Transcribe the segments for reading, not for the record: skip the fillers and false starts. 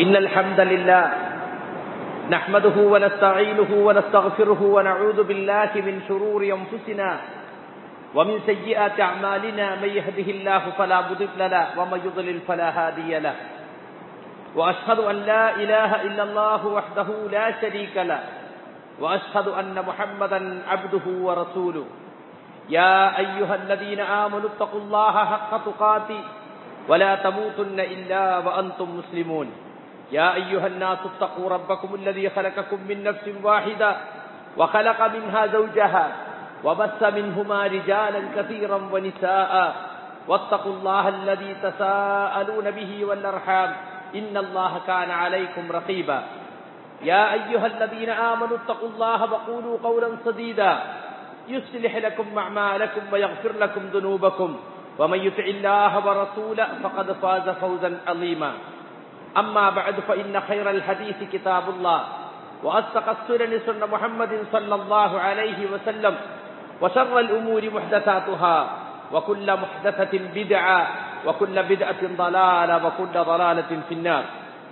إن الحمد لله نحمده ونستعينه ونستغفره ونعوذ بالله من شرور أنفسنا ومن سيئات أعمالنا من يهده الله فلا مضل له ومن يضلل فلا هادي له وأشهد أن لا إله إلا الله وحده لا شريك له وأشهد أن محمدا عبده ورسوله يا أيها الذين آمنوا اتقوا الله حق تقاته ولا تموتن إلا وأنتم مسلمون يا أيها الناس اتقوا ربكم الذي خلقكم من نفس واحدة وخلق منها زوجها وبث منهما رجالا كثيرا ونساء واتقوا الله الذي تساءلون به والأرحام إن الله كان عليكم رقيبا يا أيها الذين آمنوا اتقوا الله وقولوا قولا سديدا يصلح لكم أعمالكم ويغفر لكم ذنوبكم ومن يطع الله ورسوله فقد فاز فوزا عظيما أما بعد فإن خير الحديث كتاب الله وأصدق السنن سنة محمد صلى الله عليه وسلم وشر الأمور محدثاتها وكل محدثة بدعة وكل بدعة ضلالة وكل ضلالة في النار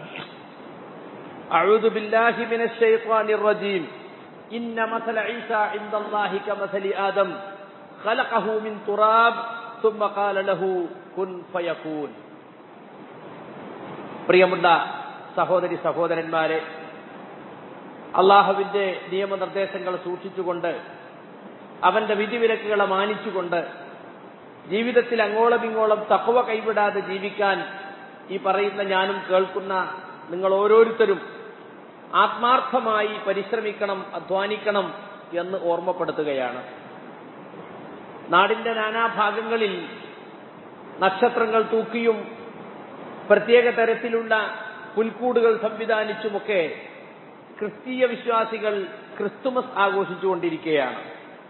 أعوذ بالله من الشيطان الرجيم إن مثل عيسى عند الله كمثل آدم خلقه من تراب ثم قال له كن فيكون. പ്രിയമുള്ള സഹോദരി സഹോദരന്മാരെ, അള്ളാഹുവിന്റെ നിയമനിർദ്ദേശങ്ങൾ സൂക്ഷിച്ചുകൊണ്ട് അവന്റെ വിധിവിലക്കുകളെ മാനിച്ചുകൊണ്ട് ജീവിതത്തിൽ അങ്ങോളം ഇങ്ങോളം തഖ്വ കൈവിടാതെ ജീവിക്കാൻ ഈ പറയുന്ന ഞാനും കേൾക്കുന്ന നിങ്ങൾ ഓരോരുത്തരും ആത്മാർത്ഥമായി പരിശ്രമിക്കണം, അധ്വാനിക്കണം എന്ന് ഓർമ്മപ്പെടുത്തുകയാണ്. നാടിന്റെ നാനാഭാഗങ്ങളിൽ നക്ഷത്രങ്ങൾ തൂക്കിയും പ്രത്യേക തരത്തിലുള്ള പുൽക്കൂടുകൾ സംവിധാനിച്ചുമൊക്കെ ക്രിസ്തീയ വിശ്വാസികൾ ക്രിസ്തുമസ് ആഘോഷിച്ചുകൊണ്ടിരിക്കുകയാണ്.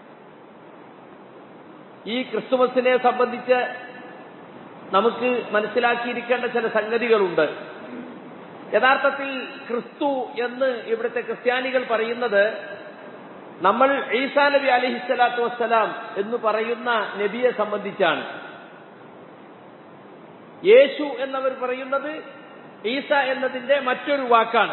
ഈ ക്രിസ്തുമസിനെ സംബന്ധിച്ച് നമുക്ക് മനസ്സിലാക്കിയിരിക്കേണ്ട ചില സംഗതികളുണ്ട്. യഥാർത്ഥത്തിൽ ക്രിസ്തു എന്ന് ഇവിടുത്തെ ക്രിസ്ത്യാനികൾ പറയുന്നത് നമ്മൾ ഈസാ നബി അലൈഹിസ്സലാത്തു വസ്സലാം എന്ന് പറയുന്ന നബിയെ സംബന്ധിച്ചാണ്. യേശു എന്നവർ പറയുന്നത് ഈസ എന്നതിന്റെ മറ്റൊരു വാക്കാണ്.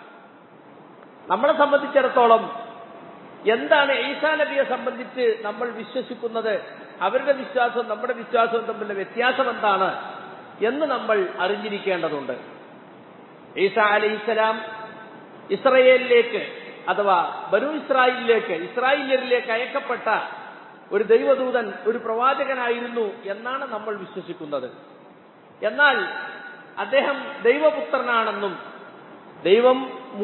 നമ്മളെ സംബന്ധിച്ചിടത്തോളം എന്താണ് ഈസാ നബിയെ സംബന്ധിച്ച് നമ്മൾ വിശ്വസിക്കുന്നത്, അവരുടെ വിശ്വാസവും നമ്മുടെ വിശ്വാസവും തമ്മിലുള്ള വ്യത്യാസം എന്താണ് എന്ന് നമ്മൾ അറിഞ്ഞിരിക്കേണ്ടതുണ്ട്. ഈസാ അലൈഹിസ്സലാം ഇസ്രായേലിലേക്ക് അഥവാ ബനൂ ഇസ്രായേലിലേക്ക് അയക്കപ്പെട്ട ഒരു ദൈവദൂതൻ, ഒരു പ്രവാചകനായിരുന്നു എന്നാണ് നമ്മൾ വിശ്വസിക്കുന്നത്. എന്നാൽ അദ്ദേഹം ദൈവപുത്രനാണെന്നും ദൈവം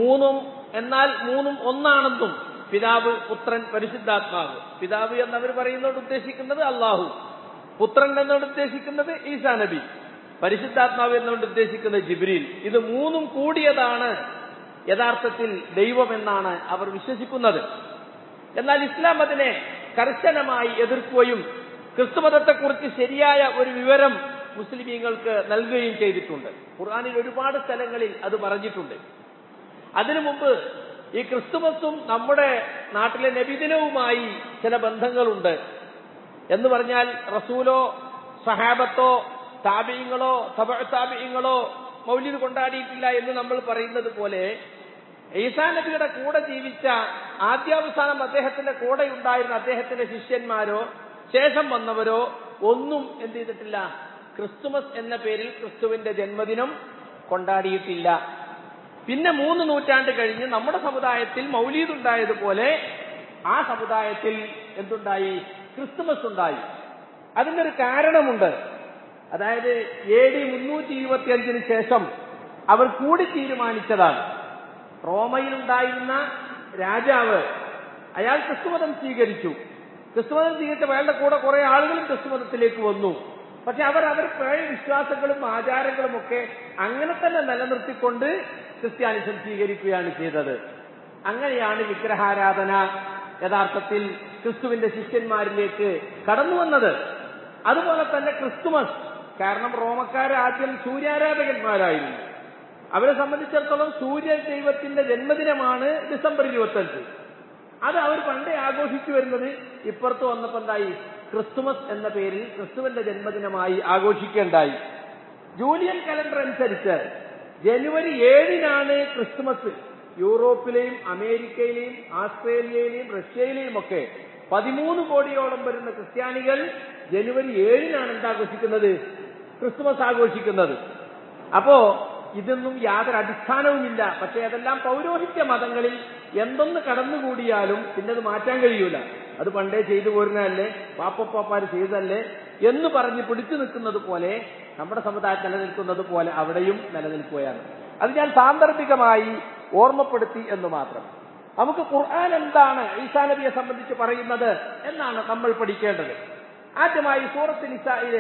മൂന്നും ഒന്നാണെന്നും പിതാവ്, പുത്രൻ, പരിശുദ്ധാത്മാവ്, പിതാവ് എന്നവർ പറയുന്നതോട് ഉദ്ദേശിക്കുന്നത് അള്ളാഹു, പുത്രൻ എന്നോട് ഉദ്ദേശിക്കുന്നത് ഈസാ നബി, പരിശുദ്ധാത്മാവ് എന്നോട് ഉദ്ദേശിക്കുന്നത് ജിബ്രീൽ, ഇത് മൂന്നും കൂടിയതാണ് യഥാർത്ഥത്തിൽ ദൈവമെന്നാണ് അവർ വിശ്വസിക്കുന്നത്. എന്നാൽ ഇസ്ലാം അതിനെ കർശനമായി എതിർക്കുകയും ക്രിസ്തുമതത്തെക്കുറിച്ച് ശരിയായ ഒരു വിവരം മുസ്ലിമീങ്ങൾക്ക് നൽകുകയും ചെയ്തിട്ടുണ്ട്. ഖുർആനിൽ ഒരുപാട് സ്ഥലങ്ങളിൽ അത് പറഞ്ഞിട്ടുണ്ട്. അതിനു മുമ്പ് ഈ ക്രിസ്തുമസും നമ്മുടെ നാട്ടിലെ നബിദിനവുമായി ചില ബന്ധങ്ങളുണ്ട്. എന്ന് പറഞ്ഞാൽ റസൂലോ സഹാബത്തോ താബിഈങ്ങളോ തബഉ താബിഈങ്ങളോ മൗലിദ് കൊണ്ടാടിയിട്ടില്ല എന്ന് നമ്മൾ പറയുന്നത് പോലെ ഈസാ നബിയുടെ കൂടെ ജീവിച്ച ആദ്യാവസാനം അദ്ദേഹത്തിന്റെ കൂടെ ഉണ്ടായിരുന്ന അദ്ദേഹത്തിന്റെ ശിഷ്യന്മാരോ ശേഷം വന്നവരോ ഒന്നും എന്ത് ചെയ്തിട്ടില്ല, ക്രിസ്തുമസ് എന്ന പേരിൽ ക്രിസ്തുവിന്റെ ജന്മദിനം കൊണ്ടാടിയിട്ടില്ല. പിന്നെ 3 നൂറ്റാണ്ട് കഴിഞ്ഞ് നമ്മുടെ സമുദായത്തിൽ മൗലീദ് ഉണ്ടായതുപോലെ ആ സമുദായത്തിൽ എന്തുണ്ടായി, ക്രിസ്തുമസ് ഉണ്ടായി. അതിനൊരു കാരണമുണ്ട്. അതായത് AD 325 ശേഷം അവർ കൂടി തീരുമാനിച്ചതാണ്. റോമയിലുണ്ടായിരുന്ന രാജാവ്, അയാൾ ക്രിസ്തുമതം സ്വീകരിച്ചു. ക്രിസ്തുമതം സ്വീകരിച്ച അയാളുടെ കൂടെ കുറെ ആളുകളും ക്രിസ്തുമതത്തിലേക്ക് വന്നു. പക്ഷെ അവർ പഴയ വിശ്വാസങ്ങളും ആചാരങ്ങളും ഒക്കെ അങ്ങനെ തന്നെ നിലനിർത്തിക്കൊണ്ട് ക്രിസ്ത്യാനിസം സ്വീകരിക്കുകയാണ് ചെയ്തത്. അങ്ങനെയാണ് വിഗ്രഹാരാധന യഥാർത്ഥത്തിൽ ക്രിസ്തുവിന്റെ ശിഷ്യന്മാരിലേക്ക് കടന്നു വന്നത്. അതുപോലെ തന്നെ ക്രിസ്തുമസ്, കാരണം റോമക്കാർ ആദ്യം സൂര്യാരാധകന്മാരായിരുന്നു. അവരെ സംബന്ധിച്ചിടത്തോളം സൂര്യ ദൈവത്തിന്റെ ജന്മദിനമാണ് ഡിസംബർ 25. അത് അവർ പണ്ടേ ആഘോഷിച്ചു വരുന്നത്. ഇപ്പുറത്ത് വന്നപ്പോ എന്തായി, ക്രിസ്തുമസ് എന്ന പേരിൽ ക്രിസ്തുവിന്റെ ജന്മദിനമായി ആഘോഷിക്കേണ്ടായി. ജൂലിയൻ കലണ്ടർ അനുസരിച്ച് ജനുവരി 7-നാണ് ക്രിസ്തുമസ്. യൂറോപ്പിലെയും അമേരിക്കയിലെയും ആസ്ട്രേലിയയിലെയും റഷ്യയിലെയും ഒക്കെ 13 കോടിയോളം വരുന്ന ക്രിസ്ത്യാനികൾ ജനുവരി 7-നാണ് എന്താഘോഷിക്കുന്നത്? ക്രിസ്തുമസ് ആഘോഷിക്കുന്നത്. അപ്പോ ഇതൊന്നും യാതൊരു അടിസ്ഥാനവുമില്ല. പക്ഷെ അതെല്ലാം പൗരോഹിത്യ മതങ്ങളിൽ എന്തൊന്ന് കടന്നുകൂടിയാലും പിന്നെ അത് മാറ്റാൻ കഴിയൂല. അത് പണ്ടേ ചെയ്തു പോരുന്നതല്ലേ, പാപ്പപ്പാപ്പാര് ചെയ്തല്ലേ എന്ന് പറഞ്ഞ് പിടിച്ചു നിൽക്കുന്നത് പോലെ നമ്മുടെ സമുദായം നിലനിൽക്കുന്നത് പോലെ അവിടെയും നിലനിൽക്കുകയാണ്. അത് ഞാൻ സാന്ദർഭികമായി ഓർമ്മപ്പെടുത്തി എന്ന് മാത്രം. നമുക്ക് ഖുർആൻ എന്താണ് ഈസാ നബിയെ സംബന്ധിച്ച് പറയുന്നത് എന്നാണ് നമ്മൾ പഠിക്കേണ്ടത്. ആദ്യമായി സൂറത്ത് നിസായിലെ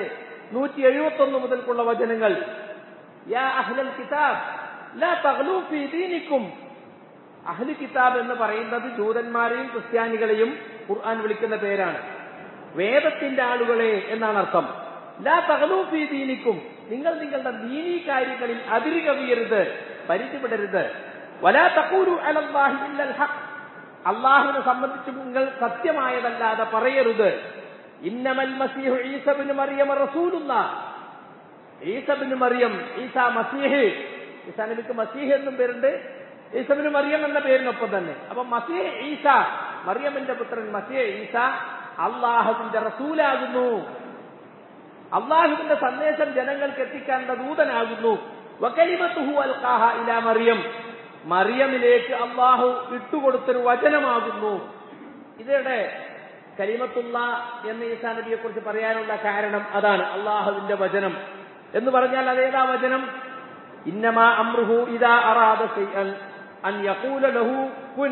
171 മുതൽക്കുള്ള വചനങ്ങൾ. യാ അഹ്ലൽ കിതാബ് ലാ തഗ്ലൂ ഫീ ദീനിക്കും. അഹ്ലു കിതാബ് എന്ന് പറയുന്നത് ജൂതന്മാരെയും ക്രിസ്ത്യാനികളെയും ഖുർആൻ വിളിക്കുന്ന പേരാണ്. വേദത്തിന്റെ ആളുകളെ എന്നാണ് അർത്ഥം. ലാ തഗ്ലൂ ഫീ ദീനിക്കും, നിങ്ങൾ നിങ്ങളുടെ ദീനീ കാര്യങ്ങളിൽ അതിരുകവിയരുത്, പരിധിപ്പെടരുത്. വലാ തഖൂലു അലല്ലാഹി ഇല്ലൽ ഹഖ്, അല്ലാഹുവിനെ സംബന്ധിച്ച് നിങ്ങൾ സത്യമായതല്ലാതെ പറയരുത്. ഇന്നമൽ മസീഹു ഈസ ഇബ്നു മറിയം റസൂലുള്ളാഹ്, ഈസ ഇബ്നു മറിയം, ഈസാ മസീഹ്, ഈസാ നബിക്ക് മസീഹ് എന്നും പേരുണ്ട്, ഈസ ഇബ്നു മറിയം എന്ന പേരിനൊപ്പം തന്നെ. അപ്പൊ മസീഹ് ഈസ, മറിയമിന്റെ പുത്രൻ മസീഹ് ഈസ അള്ളാഹുവിന്റെ റസൂലാകുന്നു, അള്ളാഹുവിന്റെ സന്ദേശം ജനങ്ങൾക്ക് എത്തിക്കാനുള്ള ദൂതനാകുന്നു. വകലിമതുഹു അൽഖാഹ ഇലാ മറിയം, മറിയമിലേക്ക് അള്ളാഹു ഇട്ടുകൊടുത്തൊരു വചനമാകുന്നു. ഇതിടെ കലിമത്തുള്ള എന്ന് ഈസാ നബിയെ കുറിച്ച് പറയാനുള്ള കാരണം അതാണ്. അള്ളാഹുവിന്റെ വചനം എന്ന് പറഞ്ഞാൽ അതേതാ വചനം? ഇന്നമാ അംറുഹു ഇദാ അറാദ ശൈഅൻ അൻ യഖൂല ലഹു കുൻ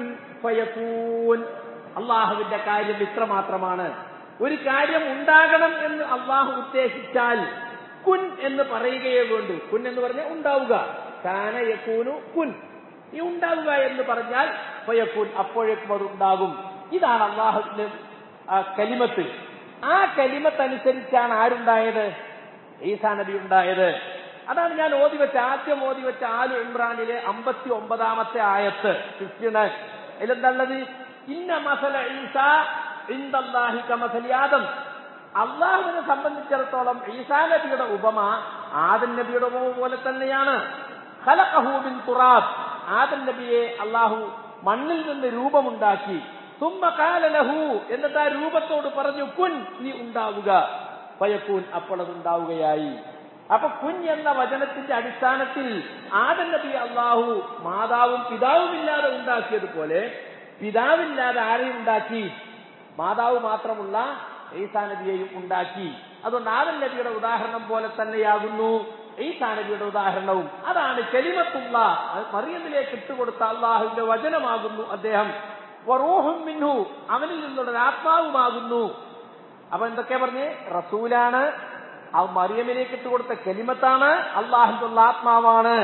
ഫയകൂൻ. അള്ളാഹുവിന്റെ കാര്യം ഇത്ര മാത്രമാണ്. ഒരു കാര്യം ഉണ്ടാകണം എന്ന് അള്ളാഹു ഉദ്ദേശിച്ചാൽ കുൻ എന്ന് പറയുകയേ വേണ്ടൂ. കുൻ എന്ന് പറഞ്ഞാൽ ഉണ്ടാവുക. കാന യകൂനു കുൻ, ഈ ഉണ്ടാവുക എന്ന് പറഞ്ഞാൽ ഫയകൂൻ, അപ്പോഴേക്കും അത് ഉണ്ടാകും. ഇതാണ് അള്ളാഹുവിന്റെ കലിമത്ത്. ആ കലിമത്ത് അനുസരിച്ചാണ് ആരുണ്ടായത്? ഈസാ നബി ഉണ്ടായത്. അതാണ് ഞാൻ ആദ്യം ഓതി വെച്ച ആലു ഇമ്രാനിലെ 59-ാമത്തെ ആയത്ത് 59. അതിലെന്താണുള്ളത്? ഇന്ന മസല ഈസാ ഇൻദല്ലാഹി കമസലി ആദം. അള്ളാഹുവിനെ സംബന്ധിച്ചിടത്തോളം ഈസാ നബിയുടെ ഉപമ ആദം നബിയുടെ ഉപമ പോലെ തന്നെയാണ്. ഖലഖഹു മിൻ തുറാബ്, ആദം നബിയെ അള്ളാഹു മണ്ണിൽ നിന്ന് രൂപമുണ്ടാക്കി. സുമ്മ ഖാല ലഹു, എന്നിട്ട് ആ രൂപത്തോട് പറഞ്ഞു കുൻ, നീ ഉണ്ടാവുക. ഫയകൂൻ, അപ്പോൾ അത് ഉണ്ടാവുകയായി. അപ്പൊ കുൻ എന്ന വചനത്തിന്റെ അടിസ്ഥാനത്തിൽ ആദം നബി അള്ളാഹു മാതാവും പിതാവുമില്ലാതെ ഉണ്ടാക്കിയതുപോലെ പിതാവില്ലാതെ ആരെയും ഉണ്ടാക്കി? മാതാവ് മാത്രമുള്ള ഈസാ നബിയെയും ഉണ്ടാക്കി. അതുകൊണ്ട് ആദം നബിയുടെ ഉദാഹരണം പോലെ തന്നെയാകുന്നു ഈസാ നബിയുടെ ഉദാഹരണവും. അതാണ് കലിമത്തുള്ള, മറിയമിലേക്ക് ഇട്ടുകൊടുത്ത അള്ളാഹുവിന്റെ വചനമാകുന്നു അദ്ദേഹം. വറൂഹും മിൻഹു, അവനിൽ നിന്നുള്ള ആത്മാവുമാകുന്നു. അപ്പൊ എന്തൊക്കെ പറഞ്ഞ്? റസൂലാണ്, മറിയമിലേക്ക് ഇട്ടുകൊടുത്ത കലിമത്താണ്, അള്ളാഹുവിന്റെ ആത്മാവാണ്.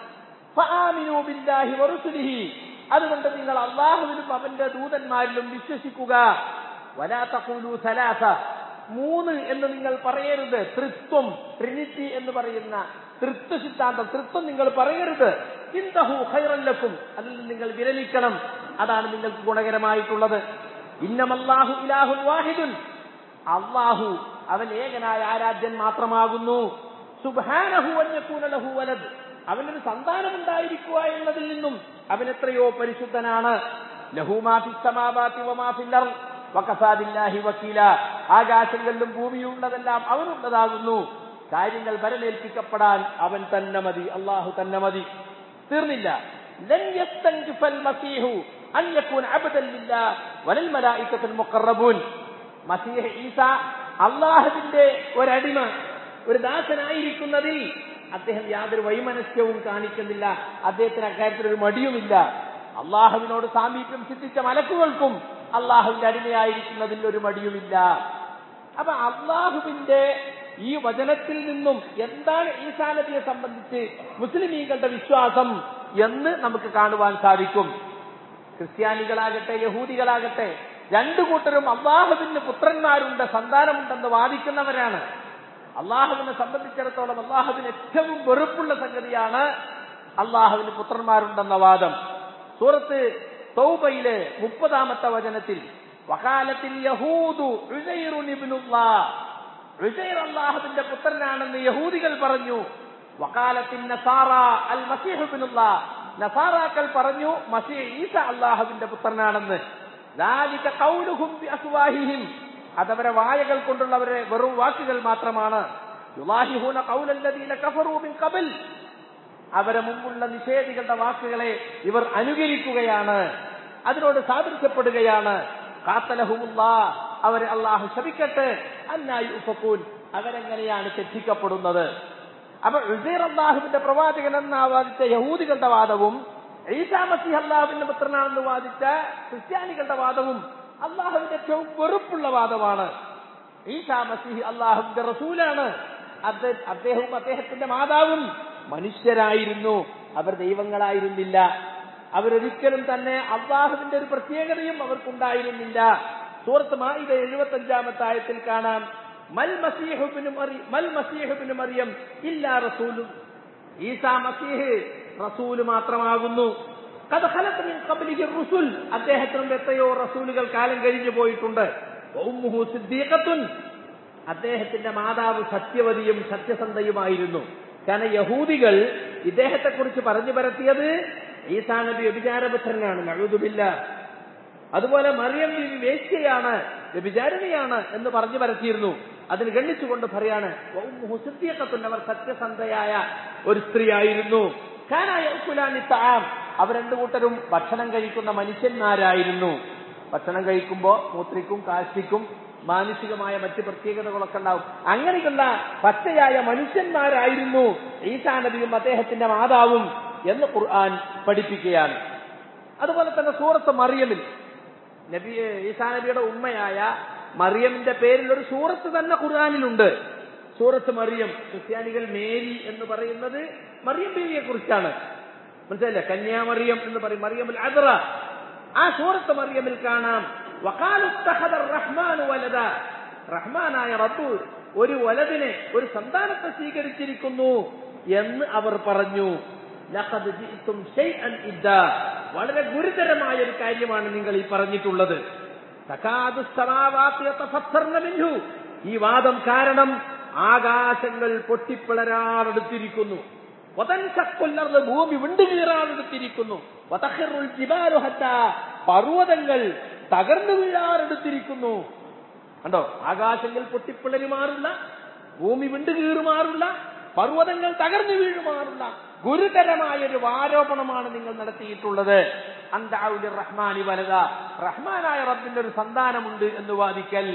ഫആമിനൂ ബില്ലാഹി വറസുലിഹി, അതുകൊണ്ട് നിങ്ങൾ അള്ളാഹുവിലും അവന്റെ ദൂതന്മാരിലും വിശ്വസിക്കുക. വലാ തഖൂലു സലാസ, 3 എന്ന് നിങ്ങൾ പറയരുത്. ത്രിത്വം, ട്രിനിറ്റി എന്ന് പറയുന്ന തൃത്വ സിദ്ധാന്തം, തൃത്വം നിങ്ങൾ പറയരുത്. ഇൻതഹു ഖൈറൻ ലക്കും, അതിൽ നിങ്ങൾ വിരമിക്കണം, അതാണ് നിങ്ങൾക്ക് ഗുണകരമായിട്ടുള്ളത്. ഇന്നമല്ലാഹു ഇലാഹുൻ വാഹിദുൻ, അള്ളാഹു അവൻ ഏകനായ ആരാധ്യൻ മാത്രമാകുന്നു. സുബ്ഹാനഹു അൻ യകൂന ലഹു വലദ്, അവനൊരു സന്താനമുണ്ടായിരിക്കുക എന്നതിൽ നിന്നും അവൻ എത്രയോ പരിശുദ്ധനാണ്. ലഹു മാ ഫിസ് സമാവാതി വമാ ഫിൽ അർദ് വകഫാ ബില്ലാഹി വകീല, ആകാശങ്ങളിലും ഭൂമിയിലുള്ളതെല്ലാം അവനുള്ളതാകുന്നു. കാര്യങ്ങൾ ഭരമേൽപ്പിക്കപ്പെടാൻ അവൻ തന്നെ മതി, അള്ളാഹു തന്നെ മതി. തീർന്നില്ല. ലൻ യസ്തൻകിഫൽ മസീഹു അൻ യകൂന അബ്ദൻ ലില്ലാഹ് വലൽ മലായികത്തുൽ മുഖറബൂൻ. മസീഹ് ഈസ അള്ളാഹുവിന്റെ ഒരടിമ, ഒരു ദാസനായിരിക്കുന്നതിൽ അദ്ദേഹം യാതൊരു വൈമനസ്യവും കാണിക്കുന്നില്ല. അദ്ദേഹത്തിന് അക്കാര്യത്തിൽ ഒരു മടിയുമില്ല. അള്ളാഹുവിനോട് സാമീപ്യം സിദ്ധിച്ച മലക്കുകൾക്കും അള്ളാഹുവിന്റെ അടിമയായിരിക്കുന്നതിൽ ഒരു മടിയുമില്ല. അപ്പൊ അള്ളാഹുവിന്റെ ഈ വചനത്തിൽ നിന്നും എന്താണ് ഈസാ നബിയെ സംബന്ധിച്ച് മുസ്ലിമീങ്ങളുടെ വിശ്വാസം എന്ന് നമുക്ക് കാണുവാൻ സാധിക്കും. ക്രിസ്ത്യാനികളാകട്ടെ യഹൂദികളാകട്ടെ, രണ്ടു കൂട്ടരും അള്ളാഹുവിന് പുത്രന്മാരുണ്ട്, സന്താനമുണ്ടെന്ന് വാദിക്കുന്നവരാണ്. അള്ളാഹുവിനെ സംബന്ധിച്ചിടത്തോളം അള്ളാഹുവിന് ഏറ്റവും വെറുപ്പുള്ള സംഗതിയാണ് അള്ളാഹുവിന് പുത്രന്മാരുണ്ടെന്ന വാദം. സൂറത്ത് തൗബയിലെ 30-ാമത്തെ വചനത്തിൽ വഖാലത്തിൽ യഹൂദു ഉസൈറുൻ ഇബ്നുല്ലാഹ്, ഉസൈർ അള്ളാഹുവിന്റെ പുത്രനാണെന്ന് യഹൂദികൾ പറഞ്ഞു. വഖാലത്തിൻ നസാറ അൽ മസീഹ് ഇബ്നുല്ലാഹ്, നസാറാക്കൾ പറഞ്ഞു മസീഹ് ഈസ അല്ലാഹുവിന്റെ പുത്രനാണെന്ന്. ദാലിക ഖൗലുഹും ബിഅഫ്വാഹിഹിം, അതവരെ വായകൾ കൊണ്ടുള്ളവരെ വെറും വാക്കുകൾ മാത്രമാണ്. യുലാഹിഹൂന ഖൗലല്ലദീന കഫറൂ മിൻ ഖബൽ, അവരെ മുമ്പുള്ള നിഷേധികളുടെ വാക്കുകളെ ഇവർ അനുകരിക്കുകയാണ്, അതിനോട് സാദൃശ്യപ്പെടുകയാണ്. ഖാതലഹുമുല്ലാഹ്, അവരെ അല്ലാഹു ശപിക്കട്ടെ. അന്നാ യുഫകൂൻ, അവരെങ്ങനെയാണ് തെറ്റിക്കപ്പെടുന്നത്? അപ്പൊ ഉസൈർ അല്ലാഹുവിന്റെ പ്രവാചകൻ എന്ന് വാദിച്ച യഹൂദികളുടെ വാദവും ഈസാ മസീഹ് അല്ലാഹുവിന്റെ പുത്രനാണെന്ന് വാദിച്ച ക്രിസ്ത്യാനികളുടെ വാദവും അല്ലാഹുവിന്റെ ഏറ്റവും വെറുപ്പുള്ള വാദമാണ്. ഈസാ മസീഹ് അല്ലാഹുവിന്റെ റസൂലാണ്. അദ്ദേഹവും അദ്ദേഹത്തിന്റെ മാതാവും മനുഷ്യരായിരുന്നു, അവർ ദൈവങ്ങളായിരുന്നില്ല. അവരൊരിക്കലും തന്നെ അല്ലാഹുവിന്റെ ഒരു പ്രത്യേകതയും അവർക്കുണ്ടായിരുന്നില്ല. സൂറത്ത് മാഇദ 75-ാമത്തെ ആയത്തിൽ കാണാം, മൽ മസീഹു ഇബ്നു മറിയം ഇല്ലാ റസൂലുൻ, ഈസാ മസീഹ് റസൂല് മാത്രമാകുന്നു. ഖദ് ഖലത് മിൻ ഖബ്ലിഹി റുസുൽ, അദ്ദേഹത്തിനും എത്രയോ റസൂലുകൾ കാലം കഴിഞ്ഞു പോയിട്ടുണ്ട്. ഉമ്മുഹു സിദ്ദീഖത്തുൻ, അദ്ദേഹത്തിന്റെ മാതാവ് സത്യവതിയും സത്യസന്ധയുമായിരുന്നു. കാരണം യഹൂദികൾ ഇദ്ദേഹത്തെ കുറിച്ച് പറഞ്ഞു പരത്തിയത് ഈസാ നബി വ്യഭിചാരപുത്രനാണ്, നഊദു ബില്ലാഹ്. അതുപോലെ മറിയം ബീവി വേശ്യയാണ്, വ്യഭിചാരിണിയാണ് എന്ന് പറഞ്ഞു പരത്തിയിരുന്നു. അതിന് ഗണ്ണിച്ചുകൊണ്ട് പറയാണ് ഉമ്മുഹു സിദ്ദീഖത്തുൻ, അവർ സത്യസന്ധയായ ഒരു സ്ത്രീ ആയിരുന്നു. കാന യഅകുലാനി തആം, അവർ രണ്ടു കൂട്ടരും ഭക്ഷണം കഴിക്കുന്ന മനുഷ്യന്മാരായിരുന്നു. ഭക്ഷണം കഴിക്കുമ്പോൾ മൂത്രിക്കും കാഷ്ടിക്കും മാനുഷികമായ മറ്റ് പ്രത്യേകതകളൊക്കെ ഉണ്ടാവും. അങ്ങനെയുള്ള പച്ചയായ മനുഷ്യന്മാരായിരുന്നു ഈസാ നബിയും അദ്ദേഹത്തിന്റെ മാതാവും എന്ന് ഖുർആൻ പഠിപ്പിക്കുകയാണ്. അതുപോലെ തന്നെ സൂറത്ത് മറിയമിൽ നബി ഈസാ നബിയുടെ ഉമ്മയായ മറിയമിന്റെ പേരിൽ ഒരു സൂറത്ത് തന്നെ ഖുർആനിലുണ്ട്. സൂറത്ത് മറിയം. ക്രിസ്ത്യാനികൾ മേരി എന്ന് പറയുന്നത് മറിയം ബീവിയെ കുറിച്ചാണ്, മനസ്സിലല്ലേ? കന്യാമറിയം എന്ന് പറയും, മറിയമുൽ അദ്റ. ആ സൂറത്ത് മറിയമിൽ കാണാം, വഖാലു ഇത്തഖദ റഹ്മാനു വലദ, റഹ്മാനായ റബ്ബ് ഒരു വലദിനെ, ഒരു സന്താനത്തെ സ്വീകരിച്ചിരിക്കുന്നു എന്ന് അവർ പറഞ്ഞു. ലഖദ് ജിഅ്തും ശൈഅൻ ഇദ്ദാ, വളരെ ഗുരുതരമായ ഒരു കാര്യമാണ് നിങ്ങൾ ഈ പറഞ്ഞിട്ടുള്ളത്. തകാദു സമാവാതു യതഫത്തർന മിൻഹു, ഈ വാദം കാരണം ആകാശങ്ങൾ പൊട്ടിപ്പിളരാനെടുത്തിരിക്കുന്നു. വതൻശഖുൽ അർദ്, ഭൂമി വിണ്ടുകീറാനെടുത്തിരിക്കുന്നു. വതഖിറുൽ ജിബാലു ഹത്താ, പർവ്വതങ്ങൾ തകർന്നു വീഴാനെടുത്തിരിക്കുന്നു. കണ്ടോ, ആകാശങ്ങൾ പൊട്ടിപ്പിളരുമാറുള്ള, ഭൂമി വിണ്ടുകീറുമാറുള്ള, പർവ്വതങ്ങൾ തകർന്നു വീഴുമാറുള്ള ഗുരുതരമായൊരു ആരോപണമാണ് നിങ്ങൾ നടത്തിയിട്ടുള്ളത്. അൻദഅഉ റഹ്മാനി വലദ, റഹ്മാനായ റബ്ബിന്റെ ഒരു സന്താനമുണ്ട് എന്ന് വാദിക്കൽ.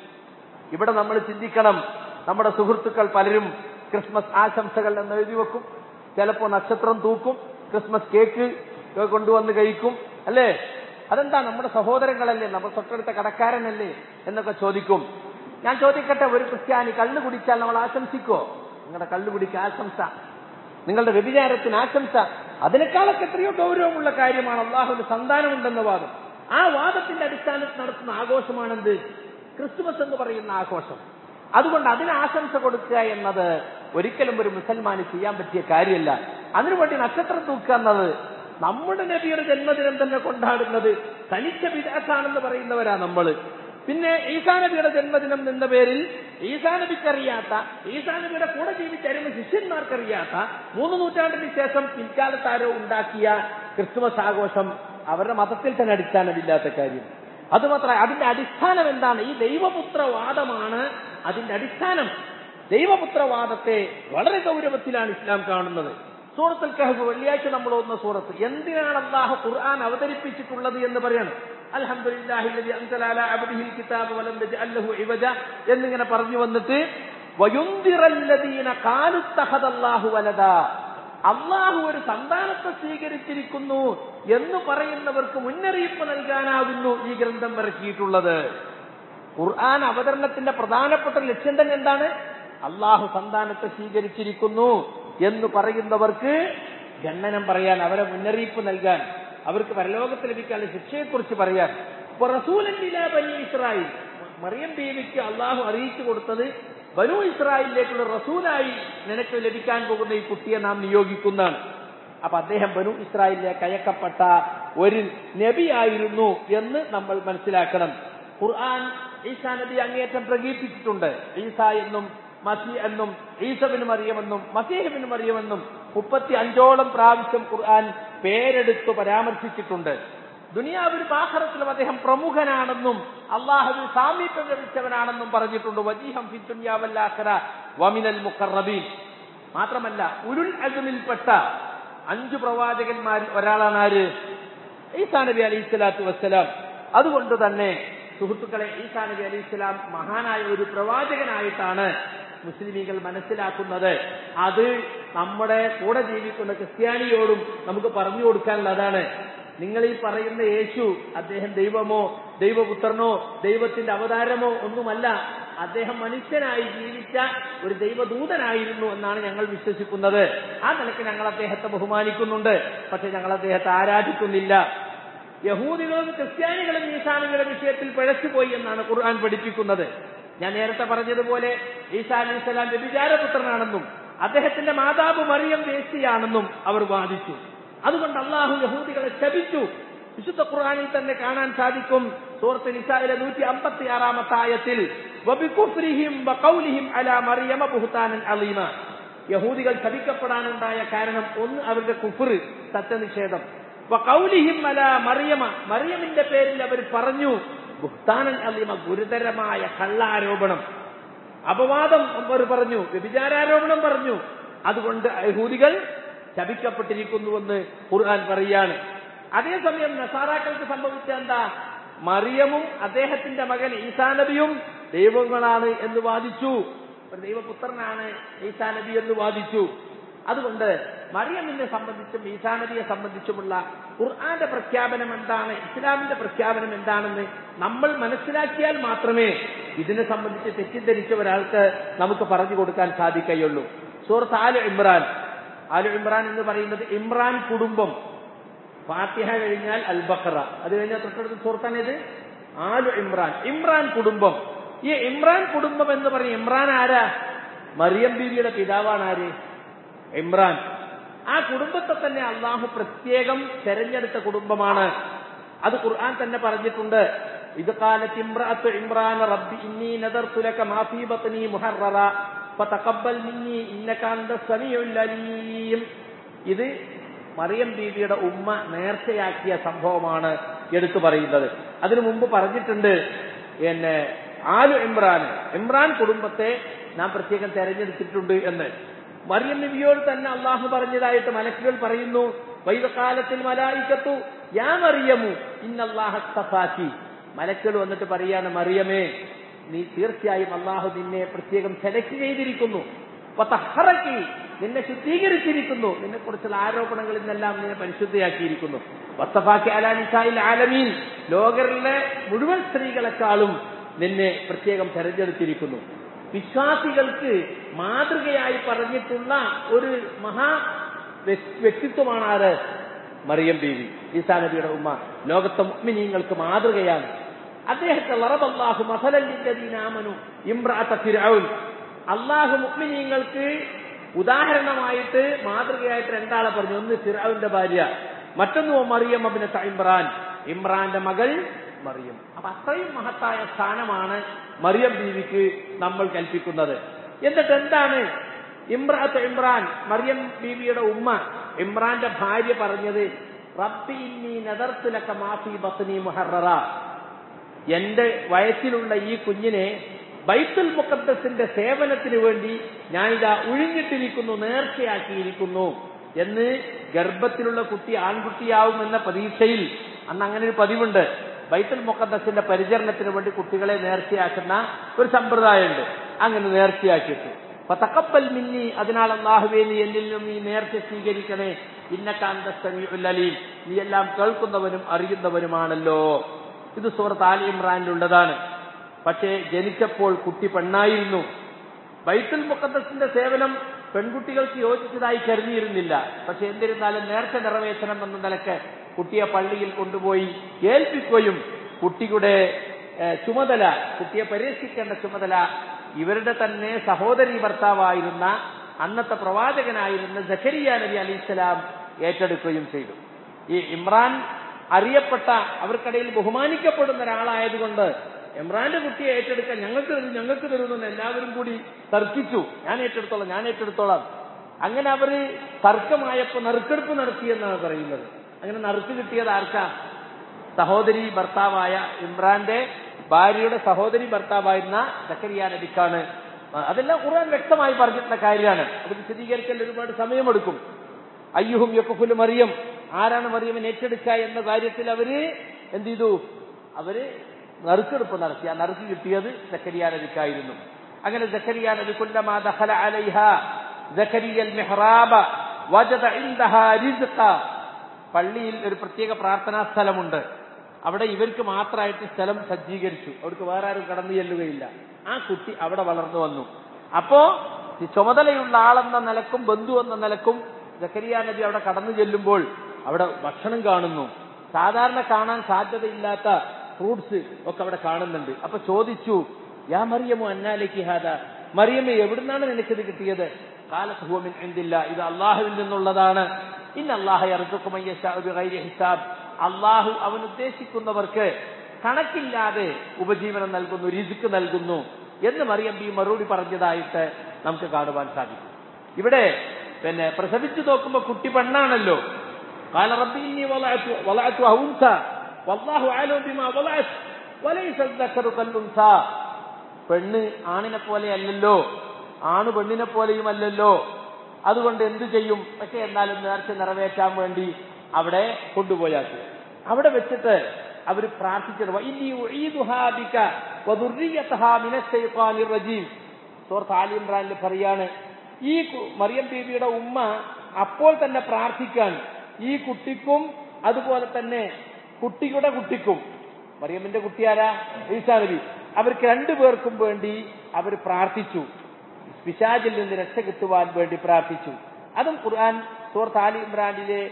ഇവിടെ നമ്മൾ ചിന്തിക്കണം, നമ്മുടെ സുഹൃത്തുക്കൾ പലരും ക്രിസ്മസ് ആശംസകൾ എന്ന് എഴുതി വെക്കും, ചിലപ്പോൾ നക്ഷത്രം തൂക്കും, ക്രിസ്മസ് കേക്ക് കൊണ്ടുവന്ന് കഴിക്കും, അല്ലേ? അതെന്താ, നമ്മുടെ സഹോദരങ്ങളല്ലേ, നമ്മുടെ തൊട്ടടുത്ത കടക്കാരനല്ലേ എന്നൊക്കെ ചോദിക്കും. ഞാൻ ചോദിക്കട്ടെ, ഒരു ക്രിസ്ത്യാനി കള്ളു കുടിച്ചാൽ നമ്മൾ ആശംസിക്കോ? നിങ്ങളുടെ കള്ളുകുടിക്ക് ആശംസ, നിങ്ങളുടെ വ്യഭിചാരത്തിന് ആശംസ. അതിനേക്കാളൊക്കെ എത്രയോ ഗൗരവമുള്ള കാര്യമാണ് അല്ലാഹുവിന് സന്താനമുണ്ടെന്ന വാദം. ആ വാദത്തിന്റെ അടിസ്ഥാനത്തിൽ നടത്തുന്ന ആഘോഷമാണെന്ത്? ക്രിസ്തുമസ് എന്ന് പറയുന്ന ആഘോഷം. അതുകൊണ്ട് അതിന് ആശംസ കൊടുക്കുക എന്നത് ഒരിക്കലും ഒരു മുസൽമാന് ചെയ്യാൻ പറ്റിയ കാര്യമല്ല. അതിനുവേണ്ടി നക്ഷത്രം തൂക്കുക എന്നത്, നമ്മുടെ നബിയുടെ ജന്മദിനം തന്നെ കൊണ്ടാടുന്നത് തനിച്ച ബിദ്അത്താണെന്ന് പറയുന്നവരാ നമ്മൾ. പിന്നെ ഈസാ നബിയുടെ ജന്മദിനം എന്ന പേരിൽ ഈസാ നബിക്കറിയാത്ത, ഈസാ നബിയുടെ കൂടെ ജീവിച്ചായിരുന്ന ശിഷ്യന്മാർക്കറിയാത്ത 3 നൂറ്റാണ്ടിന് ശേഷം പിൽക്കാലത്ത് ആരോ ഉണ്ടാക്കിയ ക്രിസ്തുമസ് ആഘോഷം അവരുടെ മതത്തിൽ തന്നെ അടിസ്ഥാനമില്ലാത്ത കാര്യം. അതുമാത്രമല്ല, അതിന്റെ അടിസ്ഥാനം എന്താണ്? ഈ ദൈവപുത്രവാദമാണ് അതിന്റെ അടിസ്ഥാനം. ദൈവപുത്രവാദത്തെ വളരെ ഗൗരവത്തിലാണ് ഇസ്ലാം കാണുന്നത്. സൂറത്തുൽ കഹ്ഫ്, വെള്ളിയാഴ്ച നമ്മൾ ഓതുന്ന സൂറത്ത്, എന്തിനാണ് അല്ലാഹു ഖുർആൻ അവതരിപ്പിച്ചിട്ടുള്ളത് എന്ന് പറയാണ്. അൽഹംദുലില്ലാഹില്ലദി അൻസല അലാ അബ്ദിഹിൽ കിതാബ വലം യജ്അൽ ലഹു ഇവജ എന്നിങ്ങനെ പറഞ്ഞു വന്നിട്ട് വയുൻദിറല്ലദീന ഖാലു ഇത്തഖദല്ലാഹു വലദ, അല്ലാഹു ഒരു സന്താനത്തെ സ്വീകരിച്ചിരിക്കുന്നു എന്ന് പറയുന്നവർക്ക് മുന്നറിയിപ്പ് നൽകാനാകുന്നു ഈ ഗ്രന്ഥം ഇറക്കിയിട്ടുള്ളത്. ഖുർആൻ അവതരണത്തിന്റെ പ്രധാനപ്പെട്ട ലക്ഷ്യം തന്നെ എന്താണ്? അല്ലാഹു സന്താനത്തെ സ്വീകരിച്ചിരിക്കുന്നു എന്ന് പറയുന്നവർക്ക് ഖണ്ഡനം പറയാൻ, അവരെ മുന്നറിയിപ്പ് നൽകാൻ, അവർക്ക് പരലോകത്ത് ലഭിക്കാനുള്ള ശിക്ഷയെക്കുറിച്ച് പറയാൻ. ഇപ്പൊ റസൂലൻ ഇലാ ബനി ഇസ്രായേൽ, മറിയം ബീവിക്ക് അള്ളാഹു അറിയിച്ചു കൊടുത്തത് ബനു ഇസ്രായേലിലേക്കുള്ള റസൂലായി നിനക്ക് ലഭിക്കാൻ പോകുന്ന ഈ കുട്ടിയെ നാം നിയോഗിക്കുന്നതാണ്. അപ്പൊ അദ്ദേഹം ബനു ഇസ്രായേലിലേക്ക് അയക്കപ്പെട്ട ഒരു നബിയായിരുന്നു എന്ന് നമ്മൾ മനസ്സിലാക്കണം. ഖുർആൻ ഈസാ നബി അങ്ങേയറ്റം പ്രകീർത്തിച്ചിട്ടുണ്ട്. ഈസാ എന്നും മസീ എന്നും ഈസബിന് മറിയമെന്നും മസീഹിബിന് മറിയമെന്നും 35ഓളം പ്രാവശ്യം ഖുർആൻ പേരെടുത്തു പരാമർശിച്ചിട്ടുണ്ട്. ദുനിയാവിലും ആഖിറത്തിലും അദ്ദേഹം പ്രമുഖനാണെന്നും അള്ളാഹുവിൽ സാമീപ്യം ലഭിച്ചവനാണെന്നും പറഞ്ഞിട്ടുണ്ട്. വജീഹം ഫി ദുനിയാ വൽ ആഖിറ വമിനൽ മുഖറബീൻ. മാത്രമല്ല ഉലുൽ അസ്മിൽപ്പെട്ട 5 പ്രവാചകന്മാരിൽ ഒരാളാണ് ആര്? ഈസാ നബി അലൈഹി സ്വലാത്തു വസ്സലാം. അതുകൊണ്ട് തന്നെ സുഹൃത്തുക്കളെ, ഈസാ നബി അലൈഹി സ്വലാം മഹാനായ ഒരു പ്രവാചകനായിട്ടാണ് മുസ്ലിമീങ്ങൾ മനസ്സിലാക്കുന്നത്. അത് നമ്മുടെ കൂടെ ജീവിക്കുന്ന ക്രിസ്ത്യാനിയോടും നമുക്ക് പറഞ്ഞു കൊടുക്കാനുള്ളതാണ്. നിങ്ങൾ ഈ പറയുന്ന യേശു അദ്ദേഹം ദൈവമോ ദൈവപുത്രനോ ദൈവത്തിന്റെ അവതാരമോ ഒന്നുമല്ല. അദ്ദേഹം മനുഷ്യനായി ജീവിച്ച ഒരു ദൈവദൂതനായിരുന്നു എന്നാണ് ഞങ്ങൾ വിശ്വസിക്കുന്നത്. ആ നിലയ്ക്ക് ഞങ്ങൾ അദ്ദേഹത്തെ ബഹുമാനിക്കുന്നുണ്ട്. പക്ഷെ ഞങ്ങൾ അദ്ദേഹത്തെ ആരാധിക്കുന്നില്ല. യഹൂദികളും ക്രിസ്ത്യാനികളും ഈസാ നബിയുടെ വിഷയത്തിൽ പിഴച്ചുപോയി എന്നാണ് ഖുർആൻ പഠിപ്പിക്കുന്നത്. ഞാൻ നേരത്തെ പറഞ്ഞതുപോലെ ഈസാ അലൈഹിസ്സലാം വ്യഭിചാരപുത്രനാണെന്നും അദ്ദേഹത്തിന്റെ മാതാവ് മറിയം വേശ്യയാണെന്നും അവർ വാദിച്ചു. അതുകൊണ്ട് അള്ളാഹു യഹൂദികളെ ശപിച്ചു. വിശുദ്ധ ഖുർആനിൽ തന്നെ കാണാൻ സാധിക്കും. സൂറത്ത് നിസായിലെ 156-ാമത്തെ ആയത്തിൽ വബികുഫ്രിഹിം വഖൗലിഹിം അലാ മറിയമ ബുഹ്താനൻ അളീമ. യഹൂദികൾ ശപിക്കപ്പെടാനുണ്ടായ കാരണം ഒന്ന് അവരുടെ കുഫ്ർ, സത്യനിഷേധം. വഖൗലിഹിം അലാ മറിയമ, മറിയമിന്റെ പേരിൽ അവർ പറഞ്ഞു ബുഹ്താനൻ അളീമ, ഗുരുതരമായ കള്ളാരോപണം, അപവാദം അവർ പറഞ്ഞു, വ്യഭിചാരാരോപണം പറഞ്ഞു. അതുകൊണ്ട് യഹൂദികൾ ശപിക്കപ്പെട്ടിരിക്കുന്നുവെന്ന് ഖുർആൻ പറയാണ്. അതേസമയം നസാറാക്കൾക്ക് സംഭവിച്ച എന്താ? മറിയമും അദ്ദേഹത്തിന്റെ മകൻ ഈസാ നബിയും ദൈവങ്ങളാണ് എന്ന് വാദിച്ചു. ഒരു ദൈവപുത്രനാണ് ഈസാ നബി എന്ന് വാദിച്ചു. അതുകൊണ്ട് മറിയമിനെ സംബന്ധിച്ചും ഈസാ നബിയെ സംബന്ധിച്ചുമുള്ള ഖുർആന്റെ പ്രഖ്യാപനം എന്താണ്, ഇസ്ലാമിന്റെ പ്രഖ്യാപനം എന്താണെന്ന് നമ്മൾ മനസ്സിലാക്കിയാൽ മാത്രമേ ഇതിനെ സംബന്ധിച്ച് തെറ്റിദ്ധരിച്ച ഒരാൾക്ക് നമുക്ക് പറഞ്ഞു കൊടുക്കാൻ സാധിക്കുകയുള്ളൂ. സൂറത്ത് ആൽ ഇമ്രാൻ എന്ന് പറയുന്നത് ഇമ്രാൻ കുടുംബം. ഫാത്തിഹ കഴിഞ്ഞാൽ അൽ ബഖറ, അത് കഴിഞ്ഞാൽ തൊട്ടടുത്ത സൂറത്താണിത് ആൽ ഇമ്രാൻ. ഇമ്രാൻ കുടുംബം. ഈ ഇമ്രാൻ കുടുംബം എന്ന് പറയും. ഇമ്രാൻ ആരാ? മറിയം ബീവിയുടെ പിതാവാണ് ആര്? ഇമ്രാൻ. ആ കുടുംബത്തെ തന്നെ അള്ളാഹു പ്രത്യേകം തെരഞ്ഞെടുത്ത കുടുംബമാണ്. അത് ഖുർആൻ തന്നെ പറഞ്ഞിട്ടുണ്ട്. ഇത് ഖാലത്ത് ഇംറഅത്തു ഇമ്രാൻ റബ്ബി ഇന്നി നദർതു ലക മാ ഫീ ബത്നി മുഹററ ഫതഖബ്ബൽ മിന്നി ഇന്നക അൻതസ് സമീഉൽ അലീം. ഇത് മറിയം ബീവിയുടെ ഉമ്മ നേർച്ചയാക്കിയ സംഭവമാണ് എടുത്തു പറയുന്നത്. അതിനു മുമ്പ് പറഞ്ഞിട്ടുണ്ട് ആലു ഇമ്രാൻ കുടുംബത്തെ നാം പ്രത്യേകം തെരഞ്ഞെടുത്തിട്ടുണ്ട് എന്ന്. മറിയം നബിയോട് തന്നെ അള്ളാഹു പറഞ്ഞതായിട്ട് മലക്കുകൾ പറയുന്നു. വൈദകാലത്തിൽ മലായികത്തു യാ മറിയമു ഇന്നല്ലാഹ ഇസ്തഫാകി. മലക്കുകൾ വന്നിട്ട് പറയാണ്, മറിയമേ, നീ തീർച്ചയായും അള്ളാഹു നിന്നെ പ്രത്യേകം സെലക്ട് ചെയ്തിരിക്കുന്നു. വതഹറകി, നിന്നെ ശുദ്ധീകരിച്ചിരിക്കുന്നു. നിന്നെ കുറിച്ചുള്ള ആരോപണങ്ങളിൽ നിന്നെല്ലാം നിന്നെ പരിശുദ്ധയാക്കിയിരിക്കുന്നു. വസ്തഫാകി അലാ നിസാഇൽ ആലമീൻ, ലോകരിലെ മുഴുവൻ സ്ത്രീകളെക്കാളും നിന്നെ പ്രത്യേകം തെരഞ്ഞെടുത്തിരിക്കുന്നു. വിശ്വാസികൾക്ക് മാതൃകയായി പറഞ്ഞിട്ടുള്ള ഒരു മഹാ വ്യക്തിത്വമാണ് ആര്? മറിയം ബീവി, ഈസാ നബിയുടെ ഉമ്മ. ലോകത്തെ മുഅ്മിനീങ്ങൾക്ക് മാതൃകയാണ്. അദ്ദേഹത്തെ ലറബല്ലാഹു മസലൻ ലില്ലദീന ആമനു ഇംറഅത ഫിർഔൻ. അല്ലാഹു മുഅ്മിനീങ്ങൾക്ക് ഉദാഹരണമായിട്ട് മാതൃകയായിട്ട് രണ്ടാളെ പറഞ്ഞു. ഒന്ന് ഫിർഔന്റെ ഭാര്യ, മറ്റൊന്ന് മറിയം ഇബ്നത ഇമ്രാൻ, ഇമ്രാന്റെ മകൾ മറിയം. അപ്പൊ അത്രയും മഹത്തായ സ്ഥാനമാണ് മറിയം ബീവിക്ക് നമ്മൾ കൽപ്പിക്കുന്നത്. എന്നിട്ട് എന്താണ് ഇംറഅത്ത് ഇമ്രാൻ, മറിയം ബീവിയുടെ ഉമ്മ ഇമ്രാന്റെ ഭാര്യ പറഞ്ഞത്? റബ്ബി ഇന്നി നദർതു ലക മാ ഫീ ബത്നി മുഹററ. എന്റെ വയറ്റിലുള്ള ഈ കുഞ്ഞിനെ ബൈത്തുൽ മുഖദ്ദസിന്റെ സേവനത്തിന് വേണ്ടി ഞാനിതാ ഒഴിഞ്ഞിട്ടിരിക്കുന്നു, നേർച്ചയാക്കിയിരിക്കുന്നു എന്ന്. ഗർഭത്തിലുള്ള കുട്ടി ആൺകുട്ടിയാവുമെന്ന പ്രതീക്ഷയിൽ അന്ന് അങ്ങനെ ഒരു പതിവുണ്ട്. ബൈത്തുൽ മുഖദ്ദസിന്റെ പരിചരണത്തിന് വേണ്ടി കുട്ടികളെ നേർച്ചയാക്കുന്ന ഒരു സമ്പ്രദായമുണ്ട്. അങ്ങനെ നേർച്ചയാക്കിയിട്ട് ഫതഖബ്ബൽ മിന്നി, അതിനാൽ അല്ലാഹുവേ നീ എന്നിൽ നിന്നും ഈ നേർച്ച സ്വീകരിക്കണേ. ഇന്നക അൻതസ് സമീഉൽ അലീം, നീ എല്ലാം കേൾക്കുന്നവനും അറിയുന്നവനുമാണല്ലോ. ഇത് സൂറത്ത് ആൽ ഇമ്രാനിലുള്ളതാണ്. പക്ഷേ ജനിച്ചപ്പോൾ കുട്ടി പെണ്ണായിരുന്നു. ബൈത്തുൽ മുഖദ്ദസിന്റെ സേവനം പെൺകുട്ടികൾക്ക് യോജിച്ചതായി കരുതിയിരുന്നില്ല. പക്ഷെ എന്നിരുന്നാലും നേർച്ച നിറവേറ്റണം എന്ന നിലക്ക് കുട്ടിയെ പള്ളിയിൽ കൊണ്ടുപോയി ഏൽപ്പിക്കുകയും കുട്ടിയുടെ ചുമതല, കുട്ടിയെ പരിരക്ഷിക്കേണ്ട ചുമതല ഇവരുടെ തന്നെ സഹോദരി ഭർത്താവായിരുന്ന അന്നത്തെ പ്രവാചകനായിരുന്ന സഖരിയ നബി അലൈഹിസ്സലാം ഏറ്റെടുക്കുകയും ചെയ്തു. ഈ ഇമ്രാൻ അറിയപ്പെട്ട, അവർക്കിടയിൽ ബഹുമാനിക്കപ്പെടുന്ന ഒരാളായതുകൊണ്ട് ഇമ്രാന്റെ കുട്ടിയെ ഏറ്റെടുക്കാൻ ഞങ്ങൾക്ക് തരുമെന്ന് എല്ലാവരും കൂടി തർക്കിച്ചു. ഞാൻ ഏറ്റെടുത്തോളാം. അങ്ങനെ അവര് തർക്കമായപ്പോ നറുക്കെടുപ്പ് നടത്തിയെന്നാണ് പറയുന്നത്. അങ്ങനെ നറുക്ക് കിട്ടിയത് ആർക്കാ? സഹോദരി ഭർത്താവായ ഇമ്രാന്റെ ഭാര്യയുടെ സഹോദരി ഭർത്താവായിരുന്ന സക്കരിയ നബിക്കാണ്. അതെല്ലാം ഖുർആൻ വ്യക്തമായി പറഞ്ഞിട്ടുള്ള കാര്യമാണ്. അത് വിശദീകരിക്കാൻ ഒരുപാട് സമയമെടുക്കും. അയ്യുഹും യഖഫുൽ മറിയം, ആരാണ് മറിയമിനെ ഏറ്റെടുക്കുക എന്ന കാര്യത്തിൽ അവര് എന്ത് ചെയ്തു? അവര് നറുക്കെടുപ്പ് നടത്തി. ആ നറുക്ക് കിട്ടിയത് സക്കരിയ നബിക്കായിരുന്നു. അങ്ങനെ സക്കരിയ നബി കുല്ലമാ ദഖല അലൈഹാ സക്കരിയൽ മിഹ്റാബ വജദ ഇൻദഹാ റിസ്ഖ, പള്ളിയിൽ ഒരു പ്രത്യേക പ്രാർത്ഥനാ സ്ഥലമുണ്ട്. അവിടെ ഇവർക്ക് മാത്രമായിട്ട് സ്ഥലം സജ്ജീകരിച്ചു. അവർക്ക് വേറെ ആരും കടന്നു ചെല്ലുകയില്ല. ആ കുട്ടി അവിടെ വളർന്നു വന്നു. അപ്പോ ചുമതലയുള്ള ആളെന്ന നിലക്കും ബന്ധു എന്ന നിലക്കും സക്കരിയ നബി അവിടെ കടന്നു ചെല്ലുമ്പോൾ അവിടെ ഭക്ഷണം കാണുന്നു. സാധാരണ കാണാൻ സാധ്യതയില്ലാത്ത ഫ്രൂട്ട്സ് ഒക്കെ അവിടെ കാണുന്നുണ്ട്. അപ്പൊ ചോദിച്ചു, യാ മറിയമു അന്നാലക്കി ഹാദാ, മറിയമേ എവിടുന്നാണ് നിനക്കിത് കിട്ടിയത്? ഖാലത് ഹുവ മിൻ ഇൻദില്ലാ, ഇത് അല്ലാഹുവിൽ നിന്നുള്ളതാണ്. ഇന്നല്ലാഹ യർസുഖു മൻ യശാഉ ബിഗൈരി ഹിസാബ്, അല്ലാഹു അവൻ ഉദ്ദേശിക്കുന്നവർക്ക് കണക്കില്ലാതെ ഉപജീവനം നൽകുന്നു, റിസ്ക് നൽകുന്നു എന്ന് മറിയം ബി മറുപടി പറഞ്ഞതായിട്ട് നമുക്ക് കാണുവാൻ സാധിക്കും. ഇവിടെ പ്രസവിച്ചു നോക്കുമ്പോ കുട്ടി പെണ്ണാണല്ലോ. ഖാല റബ്ബി ഇന്നി വളഅതു ഉൻസ വല്ലാഹു അഅലമു ബിമാ വളഅത് വലൈസ അദ്ദക്കറു കൽ ഉൻസ, പെണ്ണ് ആണിനെ പോലെ അല്ലല്ലോ, ആണ് പെണ്ണിനെ പോലെയും അല്ലല്ലോ, അതുകൊണ്ട് എന്തു ചെയ്യും? പക്ഷെ എന്നാലും നേർച്ച നിറവേറ്റാൻ വേണ്ടി അവിടെ കൊണ്ടുപോയാക്കി. അവിടെ വെച്ചിട്ട് അവർ പ്രാർത്ഥിച്ചത് സൂറത്ത് ആലി ഇംറാനിൽ പറയാണ്, ഈ മറിയം ബീവിയുടെ ഉമ്മ അപ്പോൾ തന്നെ പ്രാർത്ഥിക്കാൻ ഈ കുട്ടിക്കും അതുപോലെ തന്നെ കുട്ടിയുടെ കുട്ടിക്കും, മറിയമ്മിന്റെ കുട്ടിയാരാ? ഈസാ നബി, അവർക്ക് രണ്ടുപേർക്കും വേണ്ടി അവർ പ്രാർത്ഥിച്ചു. പിശാചിൽ നിന്ന് രക്ഷ കിട്ടുവാൻ വേണ്ടി പ്രാർത്ഥിച്ചു. അതും ഖുർആൻ സൂറത്ത് ആലി ഇംറാനിലെ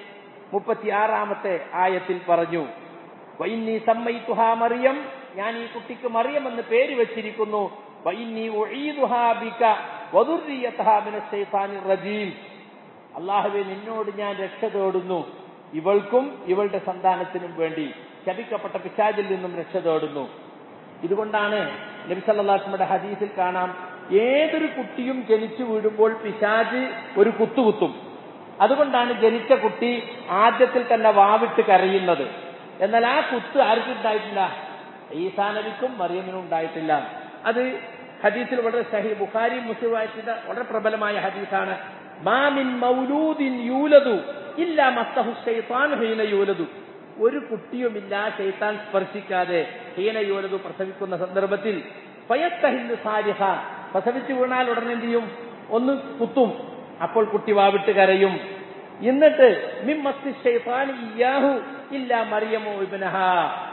36-ാമത്തെ ആയത്തിൽ പറഞ്ഞു, വഇന്നി സമ്മൈതുഹാ മറിയം, ഞാൻ ഈ കുട്ടിക്ക് മറിയം എന്ന് പേര് വെച്ചിരിക്കുന്നു. വഇന്നി ഉഈദുഹാ ബിക വദുർരിയതഹാ മിനശ് ശൈത്താനിർ റജീം, അല്ലാഹുവേ നിന്നോട് ഞാൻ രക്ഷ തേടുന്നു, ഇവൾക്കും ഇവളുടെ സന്താനത്തിനും വേണ്ടി ശപിക്കപ്പെട്ട പിശാചിൽ നിന്നും രക്ഷ തേടുന്നു. ഇതുകൊണ്ടാണ് നബി സല്ലല്ലാഹു അലൈഹി വസല്ലമയുടെ ഹദീസിൽ കാണാം, ഏതൊരു കുട്ടിയും ജനിച്ചു വീഴുമ്പോൾ പിശാച് ഒരു കുത്തുകുത്തും. അതുകൊണ്ടാണ് ജനിച്ച കുട്ടി ആദ്യത്തിൽ തന്നെ വാവിട്ട് കരയുന്നത്. എന്നാൽ ആ കുത്ത് ആർക്കും ഉണ്ടായിട്ടില്ല? ഈസാ നബിക്കും മറിയമിനും ഉണ്ടായിട്ടില്ല. അത് ഹദീസിൽ വളരെ സഹീഹ്, ബുഖാരി മുസ്ലിം വായിച്ചിട്ട് വളരെ പ്രബലമായ ഹദീസാണ്. മാ മിൻ മൗലൂദിൻ യൂലദു ഇല്ലാ മസ്സഹു ശൈത്താൻ ഹീന യൂലദു, ഒരു കുട്ടിയുമില്ല ശൈത്താൻ സ്പർശിക്കാതെ ഹീന യൂലദു, പ്രസവിക്കുന്ന സന്ദർഭത്തിൽ. ഫയസ്തഹില്ലു സാരിഹ, പ്രസവിച്ചു വീണാൽ ഉടനെ എന്ത് ചെയ്യും? ഒന്ന് കുത്തും. അപ്പോൾ കുട്ടി വാവിട്ട് കരയും. എന്നിട്ട് മിമ്മസ്സി ശൈത്താനി ഇയ്യാഹു ഇല്ലാ മറിയമു ഇബ്നഹാ,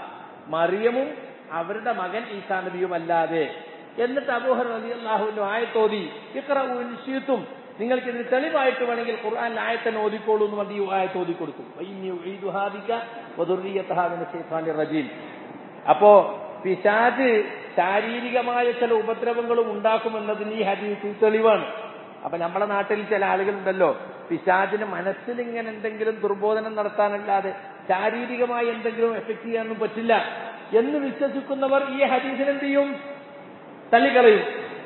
മറിയമും അവരുടെ മകൻ ഈസാ നബിയും അല്ലാതെ. എന്നിട്ട് അബൂ ഹുറൈറ റളിയല്ലാഹു അൻഹു ആയത്തോതി, ഇഖ്റഉ ഇൻ ശിഅ്തും, നിങ്ങൾക്ക് ഇതിന് തെളിവായിട്ട് വേണമെങ്കിൽ ഖുർആനിൽ ആയത്തന്നെ ഓതിക്കോളൂ എന്ന് പറഞ്ഞ് ഈ ആയത്ത് ഓതി കൊടുത്തു. വഇന്നി ഉഈദുഹാ ബിക വദുർരിയതഹാ മിനശ് ശൈത്താനിർ റജീം. അപ്പോ പിശാച് ശാരീരികമായ ചില ഉപദ്രവങ്ങളും ഉണ്ടാക്കുമെന്നതിന് ഈ ഹദീസ് തെളിവാണ്. അപ്പൊ നമ്മളെ നാട്ടിൽ ചില ആളുകളുണ്ടല്ലോ, പിശാചിന് മനസ്സിൽ ഇങ്ങനെ എന്തെങ്കിലും ദുർബോധനം നടത്താനല്ലാതെ ശാരീരികമായി എന്തെങ്കിലും എഫക്ട് ചെയ്യാനൊന്നും പറ്റില്ല എന്ന് വിശ്വസിക്കുന്നവർ ഈ ഹദീസിന് എന്ത് ചെയ്യും? തള്ളിക്കളയും.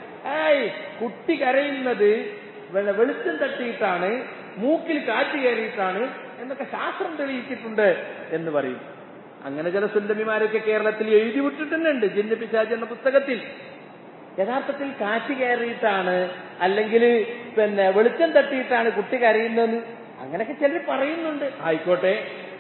കുട്ടി കരയുന്നത് വെളിച്ചം തട്ടിയിട്ടാണ്, മൂക്കിൽ കാറ്റ് കയറിയിട്ടാണ് എന്നൊക്കെ ശാസ്ത്രം തെളിയിച്ചിട്ടുണ്ട് എന്ന് പറയും. അങ്ങനെ ചില സുല്ലമിമാരൊക്കെ കേരളത്തിൽ എഴുതി വിട്ടിട്ടുണ്ട് ജിന്ന് പിശാച് എന്ന പുസ്തകത്തിൽ. യഥാർത്ഥത്തിൽ കാറ്റ് കയറിയിട്ടാണ് അല്ലെങ്കിൽ വെളിച്ചം തട്ടിയിട്ടാണ് കുട്ടി കരയുന്നതെന്ന് അങ്ങനെയൊക്കെ ചിലർ പറയുന്നുണ്ട്. ആയിക്കോട്ടെ,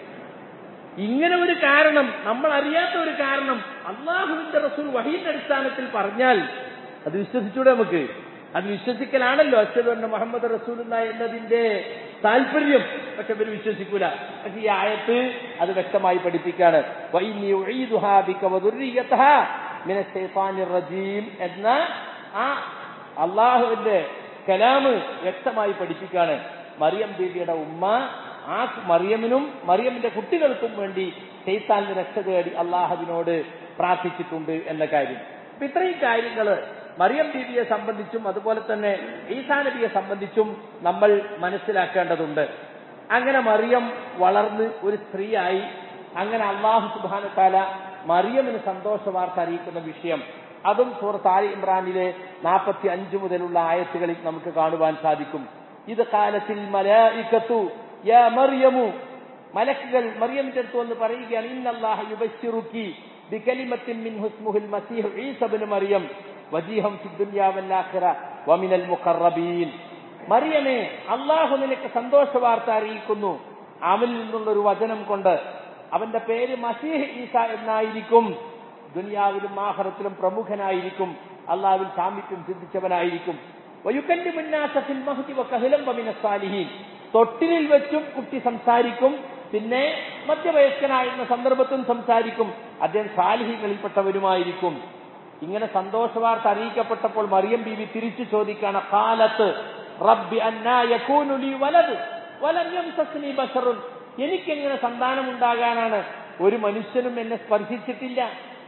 ഇങ്ങനെ ഒരു കാരണം, നമ്മൾ അറിയാത്ത ഒരു കാരണം അള്ളാഹുവിന്റെ റസൂൽ വഹീന്റെ അടിസ്ഥാനത്തിൽ പറഞ്ഞാൽ അത് വിശ്വസിച്ചൂടെ നമുക്ക്? അത് വിശ്വസിക്കലാണല്ലോ അശ്ഹദു അന്ന മുഹമ്മദ് റസൂലുള്ളാഹി എന്നതിന്റെ താല്പര്യം. പക്ഷെ ഇവർ വിശ്വസിക്കൂല. പക്ഷെ ഈ ആയത്ത് അത് വ്യക്തമായി പഠിപ്പിക്കാണ്. വഇന്നി ഉഈദുഹാ ബിക വദുർരിയതഹാ മിനശ് ശൈത്താനിർ റജീം എന്ന ആ അള്ളാഹുവിന്റെ കലാമ് വ്യക്തമായി പഠിപ്പിക്കാണ്. മറിയം ബീവിയുടെ ഉമ്മ ആ മറിയമിനും മറിയമിന്റെ കുട്ടികൾക്കും വേണ്ടി ശൈത്താനിന് രക്ഷ തേടി അള്ളാഹുവിനോട് പ്രാർത്ഥിച്ചിട്ടുണ്ട് എന്ന കാര്യം. അപ്പൊ ഇത്രയും കാര്യങ്ങള് മറിയം ബീവിയെ സംബന്ധിച്ചും അതുപോലെ തന്നെ ഈസാ നബിയെ സംബന്ധിച്ചും നമ്മൾ മനസ്സിലാക്കേണ്ടതുണ്ട്. അങ്ങനെ മറിയം വളർന്ന് ഒരു സ്ത്രീയായി അങ്ങനെ അല്ലാഹു സുബ്ഹാനഹു വ തആല മറിയമിന് സന്തോഷ വാർത്ത അറിയിക്കുന്ന വിഷയം അതും സൂറത്ത് ആലി ഇംറാനിലെ 45 മുതലുള്ള ആയത്തുകളിൽ നമുക്ക് കാണുവാൻ സാധിക്കും. ഇത് ഖാലത്തിൽ മലായികത്തു യാ മറിയമു, മലക്കുകൾ മറിയമിന്റെ അടുത്ത് വന്ന് പറയുകയാണ്, ഇന്നല്ലാഹ യുബശ്ശിറുകി ബികലിമത്തിൻ മിൻഹു ഇസ്മുഹുൽ മസീഹ് ഈസ ഇബ്നു മറിയം വജീഹൻ ഫിദ് ദുനിയാ വൽ ആഖിറ വമിനൽ മുഖറബീൻ. മറിയമേ, അല്ലാഹു നിനക്ക് സന്തോഷ വാർത്ത അറിയിക്കുന്നു അവനിൽ നിന്നുള്ള ഒരു വചനം കൊണ്ട്. അവന്റെ പേര് മസീഹ് ഈസ എന്നായിരിക്കും. ദുനിയാവിലും ആഖിറത്തിലും പ്രമുഖനായിരിക്കും, അല്ലാഹുവിൽ സാമീപ്യം സിദ്ധിച്ചവനായിരിക്കും. വയുകല്ലിമുൻ നാസ ഫിൽ മഹ്ദി വകഹലൻ വമിനസ് സാലിഹീൻ. തൊട്ടിലിൽ വെച്ചും കുട്ടി സംസാരിക്കും, പിന്നെ മധ്യവയസ്കനായിരുന്ന സന്ദർഭത്തിലും സംസാരിക്കും. അദ്ദേഹം സാലിഹീങ്ങളിൽപ്പെട്ടവരുമായിരിക്കും. ഇങ്ങനെ സന്തോഷ വാർത്ത അറിയിക്കപ്പെട്ടപ്പോൾ മറിയം ബീവി തിരിച്ചു ചോദിക്കാണ്, ഖാലത്ത് റബ്ബി അന്നാ യകൂനു ലീ വലദ് വലം യംസസ്നി ബശറുൻ. എനിക്കെങ്ങനെ സന്താനം ഉണ്ടാകാനാണ്, ഒരു മനുഷ്യനും എന്നെ സ്പർശിച്ചിട്ടില്ല.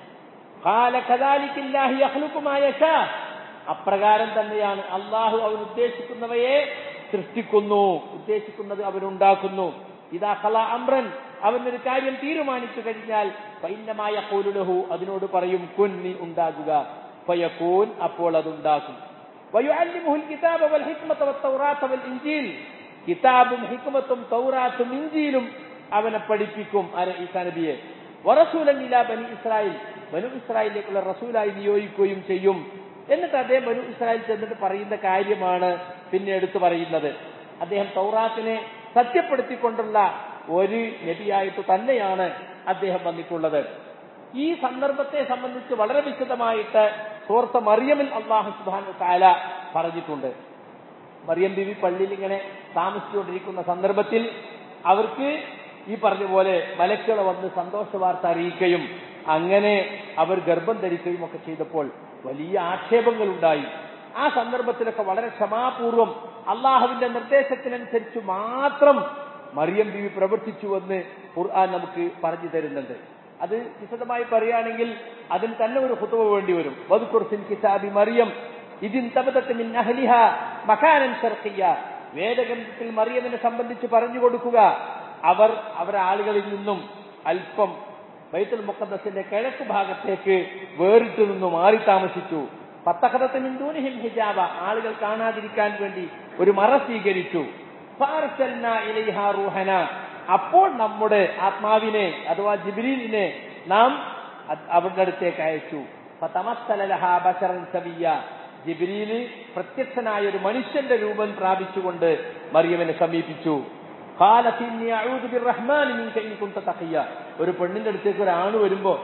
ഖാല കദാലികില്ലാഹു യഖ്ലുഖു മാ യശാ. അപ്രകാരം തന്നെയാണ് അല്ലാഹു അവൻ ഉദ്ദേശിക്കുന്നവയെ സൃഷ്ടിക്കുന്നു, ഉദ്ദേശിക്കുന്നത് അവനുണ്ടാക്കുന്നു. ഇദാ ഖലാ അംറൻ, അവനൊരു കാര്യം തീരുമാനിച്ചു കഴിഞ്ഞാൽ ഫഇന്നമാ യഖൂലു ലഹു, അതിനോട് പറയും കുൻ, നീ ഉണ്ടാകുക. ഫയകൂൻ, അപ്പോൾ അതുണ്ടാകും. വയുഅല്ലിമുഹുൽ കിതാബ വൽ ഹിക്മത വത്തൗറാത വൽ ഇൻജീൽ. കിതാബും ഹിക്മത്തും തൗറാത്തും ഇൻജീലും അവനെ പഠിപ്പിക്കും, ഈസാ നബിയെ. വറസൂലൻ ഇലാ ബനി ഇസ്രായേൽ, ബനു ഇസ്രായേലിലേക്കുള്ള റസൂലായി നിയോഗിക്കുകയും ചെയ്യും. എന്നിട്ട് അദ്ദേഹം ബനു ഇസ്രായേൽ ചെന്നിട്ട് പറയുന്ന കാര്യമാണ് പിന്നെ എടുത്തു പറയുന്നത്. അദ്ദേഹം തൗറാത്തിനെ സത്യപ്പെടുത്തിക്കൊണ്ടുള്ള ഒരു നബിയായിട്ട് തന്നെയാണ് അദ്ദേഹം വന്നിട്ടുള്ളത്. ഈ സന്ദർഭത്തെ സംബന്ധിച്ച് വളരെ വിശദമായിട്ട് സൂറത്ത് മറിയമിൽ അല്ലാഹു സുബ്ഹാനഹു വ തആല പറഞ്ഞിട്ടുണ്ട്. മറിയം ബീവി പള്ളിയിൽ ഇങ്ങനെ താമസിച്ചുകൊണ്ടിരിക്കുന്ന സന്ദർഭത്തിൽ അവർക്ക് ഈ പറഞ്ഞ പോലെ മലക്കുകൾ വന്ന് സന്തോഷ വാർത്ത അറിയിക്കുകയും അങ്ങനെ അവർ ഗർഭം ധരിക്കുകയും ഒക്കെ ചെയ്തപ്പോൾ വലിയ ആക്ഷേപങ്ങൾ ഉണ്ടായി. ആ സന്ദർഭത്തിലൊക്കെ വളരെ ക്ഷമാപൂർവം അള്ളാഹുവിന്റെ നിർദ്ദേശത്തിനനുസരിച്ച് മാത്രം മറിയം ബീവി പ്രവർത്തിച്ചുവെന്ന് ഖുർആൻ നമുക്ക് പറഞ്ഞു തരുന്നുണ്ട്. അത് വിശദമായി പറയുകയാണെങ്കിൽ അതിന് തന്നെ ഒരു ഖുതുബ വേണ്ടി വരും. വദ്കുർ ഫിൽ കിതാബി മറിയം ഇദിൻ തബദത് മിൻ അഹ്ലിഹാ മകാനൻ ശർഖിയ. വേദഗ്രന്ഥത്തിൽ മറിയമിനെ സംബന്ധിച്ച് പറഞ്ഞു കൊടുക്കുക, അവരുടെ ആളുകളിൽ നിന്നും അല്പം ബൈത്തുൽ മുഖദ്ദസിന്റെ കിഴക്ക് ഭാഗത്തേക്ക് വേറിട്ട് നിന്നു മാറി താമസിച്ചു. ഫത്തഖദത മിൻ ദൂനിഹിം ഹിജാബ, ആളുകൾ കാണാതിരിക്കാൻ വേണ്ടി ഒരു മറ സ്വീകരിച്ചു. ഫഅർസൽനാ ഇലൈഹാ റൂഹനാ, അപ്പോൾ നമ്മുടെ ആത്മാവിനെ അഥവാ ജിബ്രീലിനെ നാം അവരുടെ അടുത്തേക്ക് അയച്ചു. ഫതമസ്സല ലഹാ ബശറൻ സവിയ്യ, ജിബ്രീൽ പ്രത്യക്ഷനായ ഒരു മനുഷ്യന്റെ രൂപം പ്രാപിച്ചുകൊണ്ട് മറിയമിനെ സമീപിച്ചു. ഖാലത് ഇന്നി അഊദു ബിർറഹ്മാനി മിൻക ഇൻ കുൻത തഖിയ. ഒരു പെണ്ണിന്റെ അടുത്തേക്ക് ഒരാണ് വരുമ്പോ,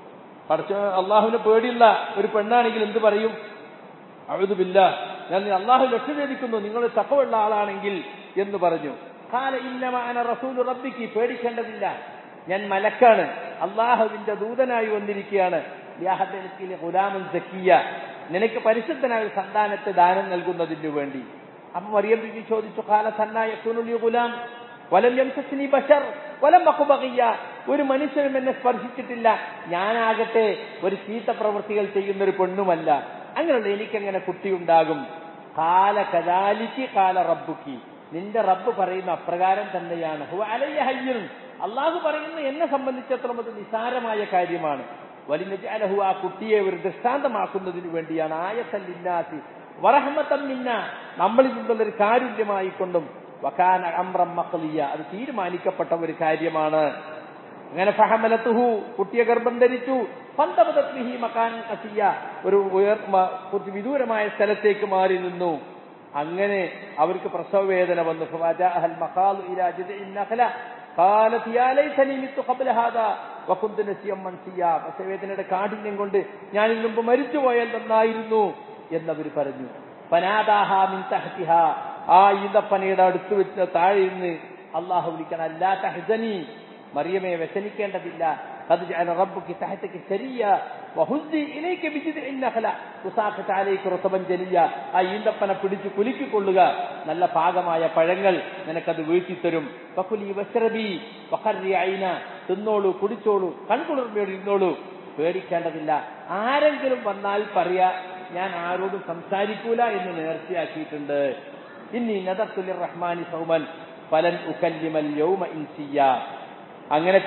അള്ളാഹുവിനെ പേടിയുള്ള ഒരു പെണ്ണാണെങ്കിൽ എന്ത് പറയും? അഊദു ബില്ലാഹ്, ഞാൻ അള്ളാഹു രക്ഷ ചോദിക്കുന്നു, നിങ്ങൾ തഖ്വയുള്ള ആളാണെങ്കിൽ എന്ന് പറഞ്ഞു. ഖാല ഇന്നമാ അന റസൂലു റബ്ബിക്കി, പേടിക്കേണ്ടതില്ല, ഞാൻ മലക്കാണ്, അള്ളാഹുവിന്റെ ദൂതനായി വന്നിരിക്കുകയാണ്. ലിയഹ്ദിക ഗുലാമൻ സക്കിയ, നിനക്ക് പരിശുദ്ധനായ സന്താനത്തെ ദാനം നൽകുന്നതിന് വേണ്ടി. അപ്പൊ മറിയം ബീവി ചോദിച്ചു, ഖാല സന്നാ യകൂനു ലി ഗുലാം വലം യംസസ്നി ബശർ വലം അഖു ബഗിയ, ഒരു മനുഷ്യനും എന്നെ സ്പർശിച്ചിട്ടില്ല, ഞാനാകട്ടെ ഒരു ചീത്ത പ്രവൃത്തികൾ ചെയ്യുന്ന ഒരു പെണ്ണുമല്ല, അങ്ങനെയുള്ള എനിക്കെങ്ങനെ കുട്ടിയുണ്ടാകും? ഖാല കദാലികി ഖാല റബ്ബുക്കി, നിന്റെ റബ്ബ് പറയുന്ന അപ്രകാരം തന്നെയാണ്. ഹുവ അലയ്യ ഹയ്യുൻ, അള്ളാഹു പറയുന്നത് എന്നെ സംബന്ധിച്ചിടത്തോളം അത് നിസാരമായ കാര്യമാണ്. വലിനജഅലഹു, ആ കുട്ടിയെ ഒരു ദൃഷ്ടാന്തമാക്കുന്നതിന് വേണ്ടിയാണ്. ആയത്തൻ ലിന്നാസി വറഹ്മതൻ മിന്ന, നമ്മളിൽ നിന്നുള്ളൊരു കാരുണ്യമായിക്കൊണ്ടും വകാന അംറൻ മഖ്ലിയ, അത് തീരുമാനിക്കപ്പെട്ട ഒരു കാര്യമാണ്. അങ്ങനെ ഫഹമലതുഹു, കുട്ടിയെ ഗർഭം ധരിച്ചു. ഫന്തബദത് ബിഹി മകാനൻ ഖസിയ, ഒരു കുറച്ച് വിദൂരമായ സ്ഥലത്തേക്ക് മാറി നിന്നു. അങ്ങനെ അവർക്ക് പ്രസവ വേദന വന്നു. ഫവജഅഹൽ മഖാലു ഇലാ ജിദ്ഇൻ നഖല ഖാലത് യാ ലൈതനി മിത്തു ഖബ്ല ഹാദാ വകുന്തു നസിയം മൻസിയ, പ്രസവവേദനയുടെ കാഠിന്യം കൊണ്ട് ഞാൻ ഇതിനു മുമ്പ് മരിച്ചുപോയാൽ നന്നായിരുന്നു എന്നവർ പറഞ്ഞു. ഫനാദാഹാ മിൻ തഹ്തിഹാ, ആ ഈന്തപ്പനയുടെ അടുത്ത് വെച്ച് താഴെ നിന്ന് അല്ലാഹു വിളിക്കണം, അല്ലാ തഹ്സനി, മറിയമേ വ്യസനിക്കേണ്ടതില്ല, ഖദ് ജഅല റബ്ബുക തഹ്തക സരിയ വഹുസ്സി ഇലൈക ബിജിദ്ഇൻ നഖല തുസാഖിത് അലൈക റതബൻ ജലിയ, ആ ഈന്തപ്പന പിടിച്ചു കുലുക്കിക്കൊള്ളുക, നല്ല പാകമായ പഴങ്ങൾ നിനക്കത് വീഴ്ത്തിത്തരും. ഫകുലി വശ്റബി വഖർരി ഐന, തിന്നോളൂ, കുടിച്ചോളൂ, കൺകുളിർമയോടെ ഇരുന്നോളൂ, പേടിക്കേണ്ടതില്ല. ആരെങ്കിലും വന്നാൽ പറയാ, ഞാൻ ആരോടും സംസാരിക്കൂല എന്ന് നേർച്ചയാക്കിയിട്ടുണ്ട്. ഇന്നി നദർതു ലിർറഹ്മാനി സൗമൻ ഫലൻ ഉകല്ലിമൽ യൗമ ഇൻസിയ. അങ്ങനെ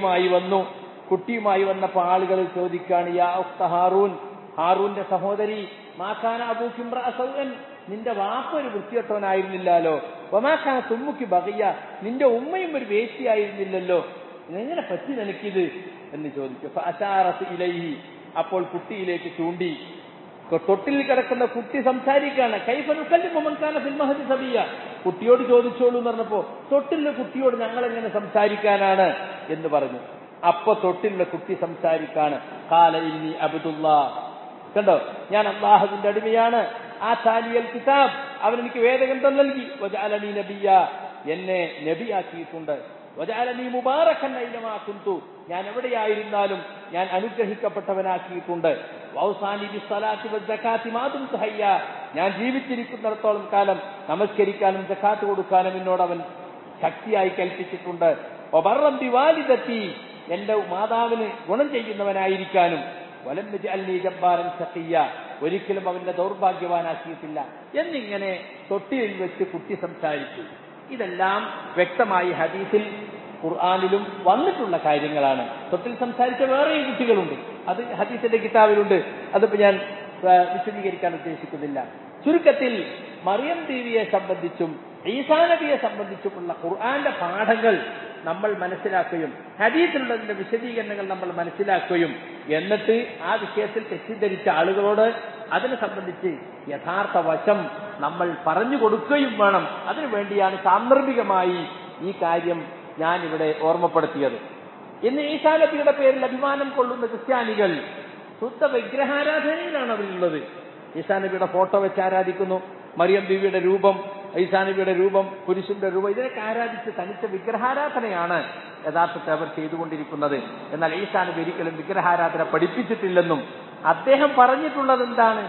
കുട്ടിയുമായി വന്നപ്പോൾ ആളുകൾ ചോദിക്കാണ്, യാ ഉഖ്ത ഹാറൂൻ, ഹാറൂന്റെ സഹോദരി, മാകാന അബൂകി ഇംറഅ സൗഅൻ, നിന്റെ വാപ്പ ഒരു വൃത്തികെട്ടവനായിരുന്നില്ലല്ലോ, വമാകാന തുമ്മുകി ബഗിയ, നിന്റെ ഉമ്മയും ഒരു വേശ്യയായിരുന്നില്ലല്ലോ, എങ്ങനെ പറ്റി നിനക്കിത് എന്ന് ചോദിച്ചു. ഫഅശാറത് ഇലൈഹി, അപ്പോൾ കുട്ടിയിലേക്ക് ചൂണ്ടി. തൊട്ടിൽ കിടക്കുന്ന കുട്ടി സംസാരിക്കാണ്. കൈഫ നുകല്ലിമു മൻ കാന ഫിൽ മഹദി സബിയ, കുട്ടിയോട് ചോദിച്ചോളൂ എന്ന് പറഞ്ഞപ്പോ തൊട്ടിലെ കുട്ടിയോട് ഞങ്ങൾ എങ്ങനെ സംസാരിക്കാനാണ് എന്ന് പറഞ്ഞു. അപ്പൊ തൊട്ടിലെ കുട്ടി സംസാരിക്കാണ്. ഖാല ഇന്നി അബ്ദുല്ലാഹ്, കണ്ടോ, ഞാൻ അല്ലാഹുവിന്റെ അടിമയാണ്. ആതാനിയൽ കിതാബ്, അവൻ എനിക്ക് വേദഗ്രന്ഥം നൽകി. വജഅലനി നബിയ, എന്നെ നബിയാക്കിയിട്ടുണ്ട്. വജഅലനി മുബാറകൻ ഐനമാ കുന്തു, ഞാൻ എവിടെയായിരുന്നാലും ഞാൻ അനുഗ്രഹിക്കപ്പെട്ടവനാക്കിയിട്ടുണ്ട്. വൗസാനി ബിസ്സലാത്തി വസ്സകാത്തി മാ ദുംതു ഹയ്യ, ഞാൻ ജീവിച്ചിരിക്കുന്നിടത്തോളം കാലം നമസ്കരിക്കാനും സകാത്ത് കൊടുക്കാനും എന്നോട് അവൻ ശക്തിയായി കൽപ്പിച്ചിട്ടുണ്ട്. വബർറൻ ബിവാലിദതി, എന്റെ മാതാവിന് ഗുണം ചെയ്യുന്നവനായിരിക്കാനും. വലം യജ്അൽനി ജബ്ബാരൻ ശഖിയ, ഒരിക്കലും അവന്റെ ദൗർഭാഗ്യവാനാക്കിയിട്ടില്ല എന്നിങ്ങനെ തൊട്ടിയിൽ വെച്ച് കുട്ടി സംസാരിച്ചു. ഇതെല്ലാം വ്യക്തമായി ഹദീസിൽ ഖുർആനിലും വന്നിട്ടുള്ള കാര്യങ്ങളാണ്. തൊട്ടിൽ സംസാരിച്ച വേറെയും കുട്ടികളുണ്ട്, അത് ഹദീസിന്റെ കിതാബിലുണ്ട്. അതിപ്പോ ഞാൻ വിശദീകരിക്കാൻ ഉദ്ദേശിക്കുന്നില്ല. ചുരുക്കത്തിൽ മറിയം ബീവിയെ സംബന്ധിച്ചും ഈസാ നബിയെ സംബന്ധിച്ചുമുള്ള ഖുർആന്റെ പാഠങ്ങൾ നമ്മൾ മനസ്സിലാക്കുകയും ഹദീസിലുള്ളതിന്റെ വിശദീകരണങ്ങൾ നമ്മൾ മനസ്സിലാക്കുകയും എന്നിട്ട് ആ വിഷയത്തിൽ തെറ്റിദ്ധരിച്ച ആളുകളോട് അതിനെ സംബന്ധിച്ച് യഥാർത്ഥ വശം നമ്മൾ പറഞ്ഞു കൊടുക്കുകയും വേണം. അതിനുവേണ്ടിയാണ് സാന്ദർഭികമായി ഈ കാര്യം ഞാൻ ഇവിടെ ഓർമ്മപ്പെടുത്തിയത്. ഇന്ന് ഈസാ നബിയുടെ പേരിൽ അഭിമാനം കൊള്ളുന്ന ക്രിസ്ത്യാനികൾ ശുദ്ധ വിഗ്രഹാരാധനയിലാണ് അവരുള്ളത്. ഈസാ നബിയുടെ ഫോട്ടോ വെച്ച് ആരാധിക്കുന്നു, മറിയം ബീവിയുടെ രൂപം, ഈസാ നബിയുടെ രൂപം, പുരുഷന്റെ രൂപം, ഇതിനൊക്കെ ആരാധിച്ച് തനിച്ച വിഗ്രഹാരാധനയാണ് യഥാർത്ഥത്തിൽ അവർ ചെയ്തുകൊണ്ടിരിക്കുന്നത്. എന്നാൽ ഈസാ നബി ഒരിക്കലും വിഗ്രഹാരാധന പഠിപ്പിച്ചിട്ടില്ലെന്നും അദ്ദേഹം പറഞ്ഞിട്ടുള്ളത് എന്താണ്?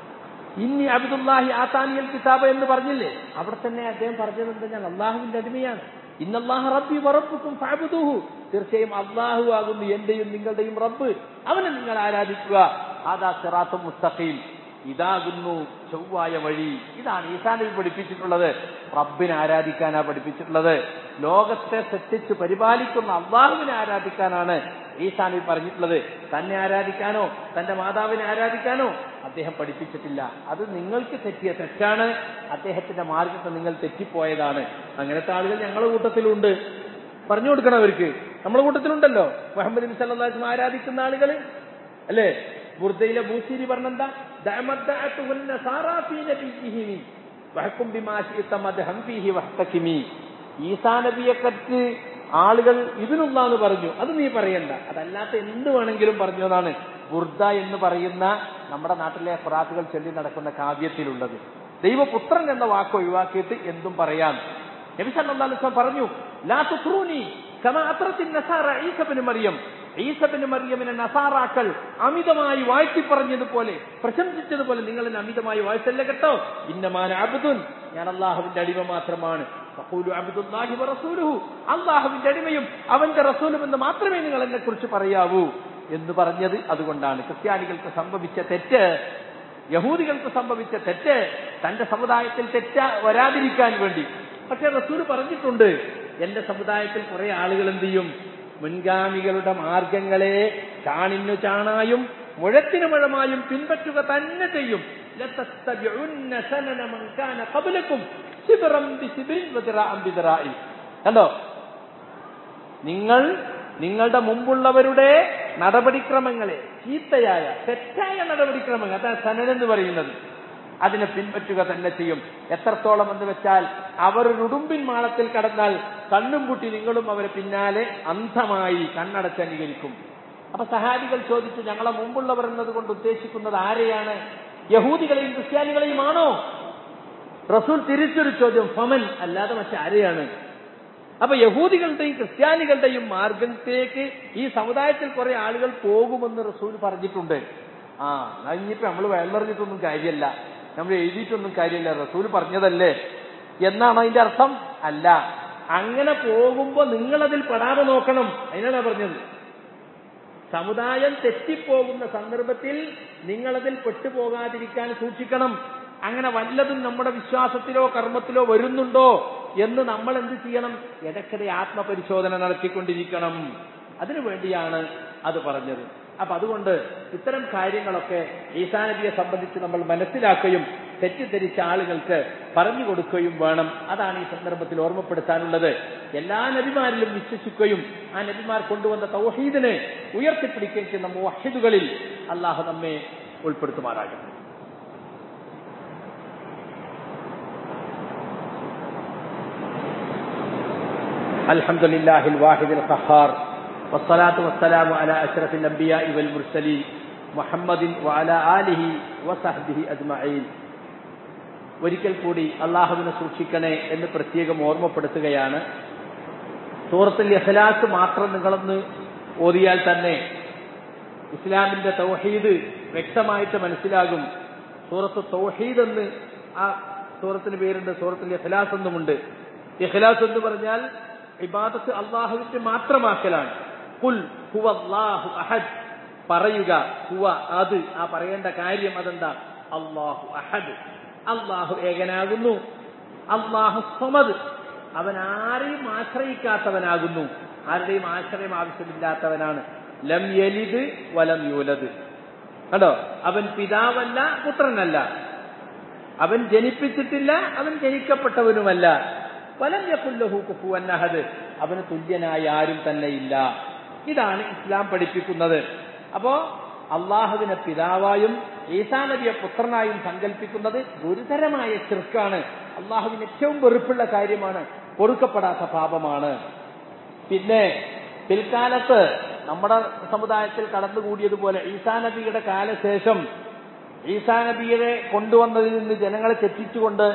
ഇന്നി അബ്ദുല്ലാഹി ആതാനിയൽ കിതാബ് എന്ന് പറഞ്ഞില്ലേ, അവിടെ തന്നെ അദ്ദേഹം പറഞ്ഞത് എന്താ? ഞാൻ അള്ളാഹുവിന്റെ അടിമയാണ്. ഇന്നല്ലാഹ റബ്ബി വറബ്ബുക്കും ഫഅബ്ദുഹു, തീർച്ചയായും അള്ളാഹു ആകുന്നു എന്റെയും നിങ്ങളുടെയും റബ്ബ്, അവനെ നിങ്ങൾ ആരാധിക്കുക. ഹാദാ സിറാത്തും മുസ്തഖീം, ഇതാകുന്നു ചൊവ്വായ വഴി. ഇതാണ് ഈസാ നബി പഠിപ്പിച്ചിട്ടുള്ളത്. റബ്ബിനെ ആരാധിക്കാനാ പഠിപ്പിച്ചിട്ടുള്ളത്. ലോകത്തെ സൃഷ്ടിച്ച് പരിപാലിക്കുന്ന അള്ളാഹുവിനെ ആരാധിക്കാനാണ് ഈസാ നബി പറഞ്ഞിട്ടുള്ളത്. തന്നെ ആരാധിക്കാനോ തന്റെ മാതാവിനെ ആരാധിക്കാനോ അദ്ദേഹം പഠിപ്പിച്ചിട്ടില്ല. അത് നിങ്ങൾക്ക് തെറ്റിയ തെറ്റാണ്, അദ്ദേഹത്തിന്റെ മാർഗത്തെ നിങ്ങൾ തെറ്റിപ്പോയതാണ്. അങ്ങനത്തെ ആളുകൾ ഞങ്ങളുടെ കൂട്ടത്തിലുണ്ട്, പറഞ്ഞു കൊടുക്കണം അവർക്ക്. നമ്മുടെ കൂട്ടത്തിലുണ്ടല്ലോ മുഹമ്മദ് നബി സല്ലല്ലാഹു അലൈഹി വസല്ലം ആരാധിക്കുന്ന ആളുകൾ അല്ലേ? ബുർദയിലെ ബൂസീരി പറഞ്ഞെന്താ? ഈസാ നബിയെക്കുറിച്ച് ആളുകൾ ഇതിനുള്ളാന്ന് പറഞ്ഞു, അത് നീ പറയണ്ട, അതല്ലാത്ത എന്ത് വേണമെങ്കിലും പറഞ്ഞു എന്നാണ് ബുർദ എന്ന് പറയുന്ന നമ്മുടെ നാട്ടിലെ ഖുറാത്തുകൾ ചൊല്ലി നടക്കുന്ന കാവ്യത്തിലുള്ളത്. ദൈവപുത്രൻ എന്ന വാക്ക് ഒഴിവാക്കിയിട്ട് എന്തും പറയാം. നബി സല്ലല്ലാഹു അലൈഹി വസല്ലം പറഞ്ഞു, ലാ തുത്റൂനി കമാ അത്റത്തിൻ നസാറ ഈസ ഇബ്നു മറിയം, ഈസ ഇബ്നു മറിയമിനെ നസാറാക്കൾ അമിതമായി വാഴ്ത്തി പറഞ്ഞതുപോലെ പ്രശംസിച്ചതുപോലെ നിങ്ങൾ എന്നെ അമിതമായി വാഴ്ത്തല്ല കേട്ടോ. ഇന്നമാന അബ്ദുൻ, ഞാൻ അള്ളാഹുവിന്റെ അടിമ മാത്രമാണ്. ഫഖൂലു അബ്ദുല്ലാഹി വറസൂലുഹു, അള്ളാഹുവിന്റെ അടിമയും അവന്റെ റസൂലും എന്ന് മാത്രമേ നിങ്ങൾ എന്നെ കുറിച്ച് പറയാവൂ എന്ന് പറഞ്ഞത് അതുകൊണ്ടാണ്. ക്രിസ്ത്യാനികൾക്ക് സംഭവിച്ച തെറ്റ്, യഹൂദികൾക്ക് സംഭവിച്ച തെറ്റ് തന്റെ സമുദായത്തിൽ തെറ്റ വരാതിരിക്കാൻ വേണ്ടി. പക്ഷെ റസൂൽ പറഞ്ഞിട്ടുണ്ട്, എന്റെ സമുദായത്തിൽ കുറെ ആളുകൾ എന്ത് ചെയ്യും? മുൻഗാമികളുടെ മാർഗങ്ങളെ ചാണിനു ചാണായും മുഴത്തിനു മുഴമായും പിൻപറ്റുക തന്നെ ചെയ്യും. കണ്ടോ, നിങ്ങൾ നിങ്ങളുടെ മുമ്പുള്ളവരുടെ നടപടിക്രമങ്ങളെ, ചീത്തയായ തെറ്റായ നടപടിക്രമങ്ങൾ, അതാണ് സനനെന്ന് പറയുന്നത്, അതിനെ പിൻപറ്റുക തന്നെ ചെയ്യും. എത്രത്തോളം എന്ന് വെച്ചാൽ അവർ ഒരു ഉടുമ്പിൻ മാളത്തിൽ കടന്നാൽ കണ്ണും പൂട്ടി നിങ്ങളും അവരെ പിന്നാലെ അന്ധമായി കണ്ണടച്ചനുകരിക്കും. അപ്പൊ സഹാബികൾ ചോദിച്ചു, ഞങ്ങളെ മുമ്പുള്ളവർ എന്നതുകൊണ്ട് ഉദ്ദേശിക്കുന്നത് ആരെയാണ്? യഹൂദികളെയും ക്രിസ്ത്യാനികളെയും ആണോ? റസൂൽ തിരിച്ചൊരു ചോദ്യം, ഫമൻ, അല്ലാതെ മറ്റാരെയാണ്? അപ്പൊ യഹൂദികളുടെയും ക്രിസ്ത്യാനികളുടെയും മാർഗത്തേക്ക് ഈ സമുദായത്തിൽ കുറെ ആളുകൾ പോകുമെന്ന് റസൂൽ പറഞ്ഞിട്ടുണ്ട്. ഇനിയിപ്പോ നമ്മൾ വയലറിഞ്ഞിട്ടൊന്നും കാര്യമല്ല, നമ്മൾ എഴുതിയിട്ടൊന്നും കാര്യമില്ല, റസൂൽ പറഞ്ഞതല്ലേ എന്നാണ് അതിന്റെ അർത്ഥം? അല്ല, അങ്ങനെ പോകുമ്പോ നിങ്ങളതിൽ പെടാതെ നോക്കണം. അതിനാണ് പറഞ്ഞത്. സമുദായം തെറ്റിപ്പോകുന്ന സന്ദർഭത്തിൽ നിങ്ങളതിൽ പെട്ടുപോകാതിരിക്കാൻ സൂക്ഷിക്കണം. അങ്ങനെ വല്ലതും നമ്മുടെ വിശ്വാസത്തിലോ കർമ്മത്തിലോ വരുന്നുണ്ടോ എന്ന് നമ്മൾ എന്ത് ചെയ്യണം? ഇടയ്ക്കിടെ ആത്മപരിശോധന നടത്തിക്കൊണ്ടിരിക്കണം. അതിനുവേണ്ടിയാണ് അത് പറഞ്ഞത്. അപ്പൊ അതുകൊണ്ട് ഇത്തരം കാര്യങ്ങളൊക്കെ ഈസാ നബിയെ സംബന്ധിച്ച് നമ്മൾ മനസ്സിലാക്കുകയും തെറ്റിദ്ധരിച്ച ആളുകൾക്ക് പറഞ്ഞു കൊടുക്കുകയും വേണം. അതാണ് ഈ സന്ദർഭത്തിൽ ഓർമ്മപ്പെടുത്താനുള്ളത്. എല്ലാ നബിമാരിലും വിശ്വസിക്കുകയും ആ നബിമാർ കൊണ്ടുവന്ന തൗഹീദിനെ ഉയർത്തിപ്പിടിക്കുകയും ചെയ്യുന്ന മുവഹിദുകളിൽ അള്ളാഹു നമ്മെ ഉൾപ്പെടുത്തുമാറാകട്ടെ. അൽഹംദുലില്ലാഹിൽ വാഹിദിൽ ഖഹാർ വസ്സലാത്തു വസ്സലാമു അലാ അഷ്റഫിൽ അംബിയാഇ വൽ മുർസലീൻ മുഹമ്മദിൻ വഅലാ ആലിഹി വസഹ്ബിഹി അജ്മഈൻ. ഒരിക്കൽ കൂടി അള്ളാഹുവിനെ സൂക്ഷിക്കണേ എന്ന് പ്രത്യേകം ഓർമ്മപ്പെടുത്തുകയാണ്. സൂറത്തുൽ ഇഖ്ലാസ് മാത്രം നിങ്ങളൊന്ന് ഓതിയാൽ തന്നെ ഇസ്ലാമിന്റെ തൗഹീദ് വ്യക്തമായിട്ട് മനസ്സിലാകും. സൂറത്ത് തൗഹീദ് എന്ന് ആ സൂറത്തിന് പേരുണ്ട്, സൂറത്തുൽ ഇഖ്ലാസ് എന്നുമുണ്ട്. ഇഖ്ലാസ് എന്ന് പറഞ്ഞാൽ ഇബാദത്ത് അള്ളാഹുവിന്റെ മാത്രമാക്കലാണ്. ഖുൽ ഹുവല്ലാഹു അഹദ്, പറയുക. ഹുവ, അത്, ആ പറയേണ്ട കാര്യം അതെന്താ? അല്ലാഹു അഹദ്, അള്ളാഹു ഏകനാകുന്നു. അല്ലാഹു സമദ്, അവൻ ആരെയും ആശ്രയിക്കാത്തവനാകുന്നു, ആരുടെയും ആശ്രയം ആവശ്യമില്ലാത്തവനാണ്. ലം യലിദ് വലം യൂലദ്, കണ്ടോ? അവൻ പിതാവല്ല, പുത്രനല്ല, അവൻ ജനിപ്പിച്ചിട്ടില്ല, അവൻ ജനിക്കപ്പെട്ടവനുമല്ല. വലം യകുൽ ലഹു കുഫുവൻ അഹദ്, അവന് തുല്യനായ ആരും തന്നെ ഇല്ല. ഇതാണ് ഇസ്ലാം പഠിപ്പിക്കുന്നത്. അപ്പോ അള്ളാഹുവിനെ പിതാവായും ഈസാ നബിയെ പുത്രനായും സങ്കല്പിക്കുന്നത് ഗുരുതരമായ ശിർക്കാണ്. അള്ളാഹുവിന് ഏറ്റവും വെറുപ്പുള്ള കാര്യമാണ്, പൊറുക്കപ്പെടാത്ത പാപമാണ്. പിന്നെ പിൽക്കാലത്ത് നമ്മുടെ സമുദായത്തിൽ കടന്നുകൂടിയതുപോലെ ഈസാ നബിയുടെ കാലശേഷം ഈസാ നബിയെ കൊണ്ടുവന്നതിൽ നിന്ന് ജനങ്ങളെ തെറ്റിച്ചുകൊണ്ട്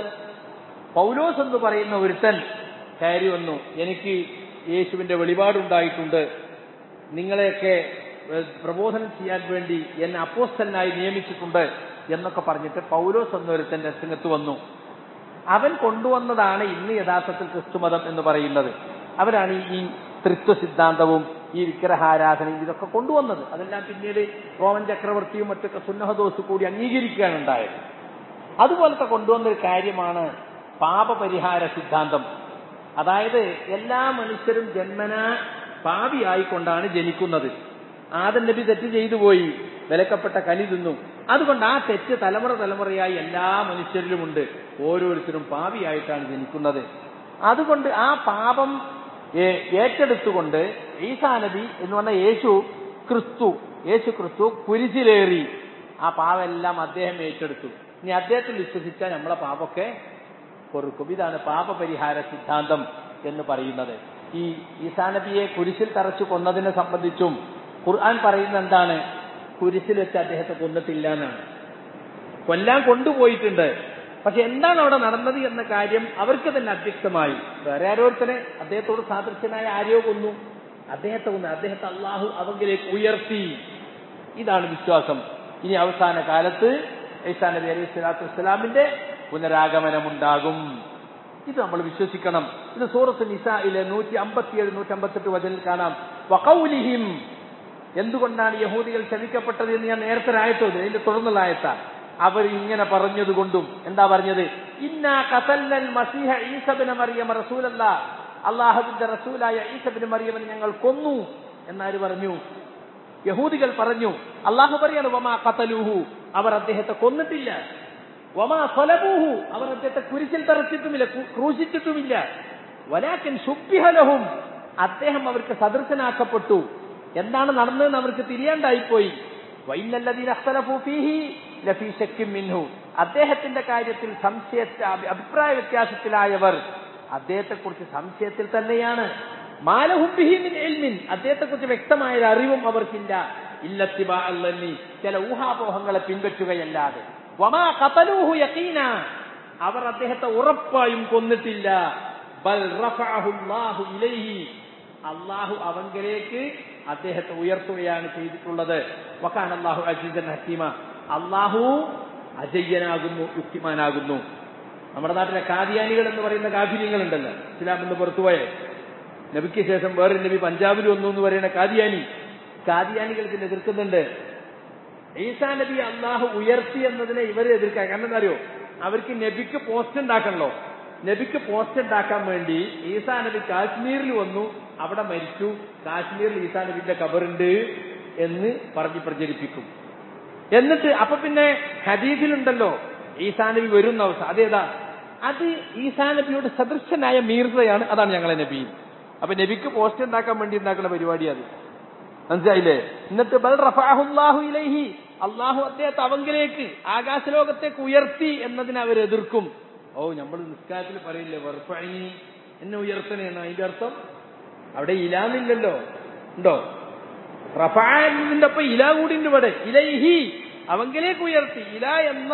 പൗലോസ് എന്ന് പറയുന്ന ഒരുത്തൻ കയറി വന്നു. എനിക്ക് യേശുവിന്റെ വെളിപാടുണ്ടായിട്ടുണ്ട്, നിങ്ങളെയൊക്കെ പ്രബോധനം ചെയ്യാൻ വേണ്ടി എന്നെ അപ്പോസ്തലനായി നിയമിച്ചിട്ടുണ്ട് എന്നൊക്കെ പറഞ്ഞിട്ട് പൗലോസ് എന്നൊരുത്തൻ രംഗത്ത് വന്നു. അവൻ കൊണ്ടുവന്നതാണ് ഇന്ന് യഥാർത്ഥത്തിൽ ക്രിസ്തുമതം എന്ന് പറയുന്നത്. അവരാണ് ഈ ത്രിത്വ സിദ്ധാന്തവും ഈ വിഗ്രഹാരാധനയും ഇതൊക്കെ കൊണ്ടുവന്നത്. അതെല്ലാം പിന്നീട് റോമൻ ചക്രവർത്തിയും മറ്റൊക്കെ സുന്നഹദോസ് കൂടി അംഗീകരിക്കുകയാണ് ഉണ്ടായത്. അതുപോലത്തെ കൊണ്ടുവന്നൊരു കാര്യമാണ് പാപപരിഹാര സിദ്ധാന്തം. അതായത് എല്ലാ മനുഷ്യരും ജന്മനാ പാപിയായിക്കൊണ്ടാണ് ജനിക്കുന്നത്. ആദം നബി തെറ്റ് ചെയ്തു പോയി, വിലക്കപ്പെട്ട കനി തിന്നു. അതുകൊണ്ട് ആ തെറ്റ് തലമുറയായി എല്ലാ മനുഷ്യരിലുമുണ്ട്. ഓരോരുത്തരും പാപിയായിട്ടാണ് ജനിക്കുന്നത്. അതുകൊണ്ട് ആ പാപം ഏറ്റെടുത്തുകൊണ്ട് ഈസാ നബി എന്ന് പറഞ്ഞ യേശു ക്രിസ്തു കുരിശിലേറി ആ പാപം എല്ലാം അദ്ദേഹം ഏറ്റെടുത്തു. ഇനി അദ്ദേഹത്തിൽ വിശ്വസിച്ചാൽ നമ്മളെ പാപമൊക്കെ പൊറുക്കും. ഇതാണ് പാപപരിഹാര സിദ്ധാന്തം എന്ന് പറയുന്നത്. ഈ ഈസാ നബിയെ കുരിശിൽ തറച്ചു കൊന്നതിനെ സംബന്ധിച്ചും ഖുർആൻ പറയുന്ന എന്താണ്? കുരിശിൽ വെച്ച് അദ്ദേഹത്തെ കൊന്നിട്ടില്ല എന്നാണ്. കൊല്ലാൻ കൊണ്ടുപോയിട്ടുണ്ട്, പക്ഷെ എന്താണ് അവിടെ നടന്നത് എന്ന കാര്യം അവർക്ക് തന്നെ അവ്യക്തമായി. വേറെ ആരോരുത്തരെ അദ്ദേഹത്തോട് സാദൃശ്യനായ ആരെയോ കൊന്നു, അദ്ദേഹത്തെ അള്ളാഹു അവങ്കിലേക്ക് ഉയർത്തി. ഇതാണ് വിശ്വാസം. ഇനി അവസാന കാലത്ത് ഈസാ നബി അലൈഹി സ്വലാത്തു വസ്സലാമിന്റെ പുനരാഗമനമുണ്ടാകും. ഇത് നമ്മൾ വിശ്വസിക്കണം. ഇത് സൂറത്ത് നിസായിലെ 157, 158 വചനത്തിൽ കാണാം. വഖൗലിഹിം, എന്തുകൊണ്ടാണ് യഹൂദികൾ ക്ഷമിക്കപ്പെട്ടത് എന്ന് ഞാൻ നേരത്തെ ആയത്തോത് അതിന്റെ തുടർന്നുള്ള ആയത്താ. അവർ ഇങ്ങനെ പറഞ്ഞതുകൊണ്ടും. എന്താ പറഞ്ഞത്? ഇന്നാ ഖതൽനൽ മസീഹ ഈസ ഇബ്നു മറിയം റസൂലല്ലാഹ്, അല്ലാഹുവിന്റെ റസൂലായ ഈസ ഇബ്നു മറിയമിനെ ഞങ്ങൾ കൊന്നു എന്നാര് പറഞ്ഞു? യഹൂദികൾ പറഞ്ഞു. അല്ലാഹു പറയാണ് വമാ ഖതലൂഹു, അവർ അദ്ദേഹത്തെ കൊന്നിട്ടില്ല. വമാ സലബൂഹു, അവർ അദ്ദേഹത്തെ കുരിശിൽ തറച്ചിട്ടുമില്ല, ക്രൂശിച്ചിട്ടുമില്ല. വലാകിൻ ശുബ്ബിഹ ലഹും, അദ്ദേഹം അവർക്ക് സദൃശനാക്കപ്പെട്ടു. എന്താണ് നടന്നതെന്ന് അവർക്ക് തിരിയാണ്ടായിപ്പോയി. വഇന്നല്ലദീന ഇഖ്തലഫൂ ഫീഹി ലഫീ ശക്കിൻ മിൻഹു, അദ്ദേഹത്തിന്റെ കാര്യത്തിൽ അഭിപ്രായ വ്യത്യാസത്തിലായവർ അദ്ദേഹത്തെക്കുറിച്ച് സംശയത്തിൽ തന്നെയാണ്. മാലഹും ബിഹി മിൻ ഇൽമിൻ, അദ്ദേഹത്തെക്കുറിച്ച് വ്യക്തമായ അറിവും അവർക്കില്ല. ഇല്ലത്തിബാഅൽ ലന്നി, ചില ഊഹാപോഹങ്ങളെ പിൻപറ്റുകയല്ലാതെ. വമാ ഖതലൂഹു യഖീന, അവർ അദ്ദേഹത്തെ ഉറപ്പായും കൊന്നിട്ടില്ല. ബൽ റഫഅഹു അല്ലാഹു ഇലൈഹി, അല്ലാഹു അവങ്കലേക്ക് അദ്ദേഹത്തെ ഉയർത്തുകയാണ് ചെയ്തിട്ടുള്ളത്. വകാന അല്ലാഹു അസീസൻ ഹകീമ, അല്ലാഹു അജയ്യനാകുന്നു, യുക്തിമാനാകുന്നു. നമ്മുടെ നാട്ടിലെ കാദിയാനികൾ എന്ന് പറയുന്ന കാഫിര്യങ്ങളുണ്ടല്ലോ, ഇസ്ലാം എന്ന് പുറത്തുപോയെ. നബിക്ക് ശേഷം വേറൊരു നബി പഞ്ചാബിൽ വന്നു എന്ന് പറയുന്ന കാദിയാനികൾ ഇതിനെ എതിർക്കുന്നുണ്ട്. ഈസാ നബി അള്ളാഹു ഉയർത്തി എന്നതിനെ ഇവരെ എതിർക്കാൻ. കാരണം എന്താ അറിയോ? അവർക്ക് നബിക്ക് പോസ്റ്റ് ഉണ്ടാക്കണല്ലോ. നബിക്ക് പോസ്റ്റ് ഉണ്ടാക്കാൻ വേണ്ടി ഈസാ നബി കാശ്മീരിൽ വന്നു, അവിടെ മരിച്ചു, കാശ്മീരിൽ ഈസാ നബിന്റെ ഖബറുണ്ട് എന്ന് പറഞ്ഞ് പ്രചരിപ്പിക്കും. എന്നിട്ട് അപ്പൊ പിന്നെ ഹദീസിലുണ്ടല്ലോ ഈസാ നബി വരുന്ന അവസ്ഥ, അതേതാ? അത് ഈസാ നബിയുടെ സദൃശനായ മീർസയാണ്, അതാണ് ഞങ്ങളെ നബി. അപ്പൊ നബിക്ക് പോസ്റ്റ് ഉണ്ടാക്കാൻ വേണ്ടി ഉണ്ടാക്കുന്ന പരിപാടി അത്, മനസ്സിലായില്ലേ? എന്നിട്ട് ബൽ റഫഅഹുല്ലാഹു ഇലൈഹി, അള്ളാഹു അദ്ദേഹത്തെ അവങ്കിലേക്ക് ആകാശലോകത്തേക്ക് ഉയർത്തി എന്നതിനെ അവർ എതിർക്കും. ഓ, നമ്മൾ നിസ്കാരത്തിൽ പറയില്ലേ വർഫഅനി, എന്നെ ഉയർത്തണേന്ന്, അതിന്റെ അർത്ഥം അവിടെ ഇലാന്നില്ലല്ലോ, ഉണ്ടോ? റഫഅ എന്നതിന്റെ ഒപ്പം ഇലാ കൂടി ഉണ്ട് ഇവിടെ. ഇലൈഹി, അവങ്കിലേക്ക് ഉയർത്തി. ഇലാ എന്ന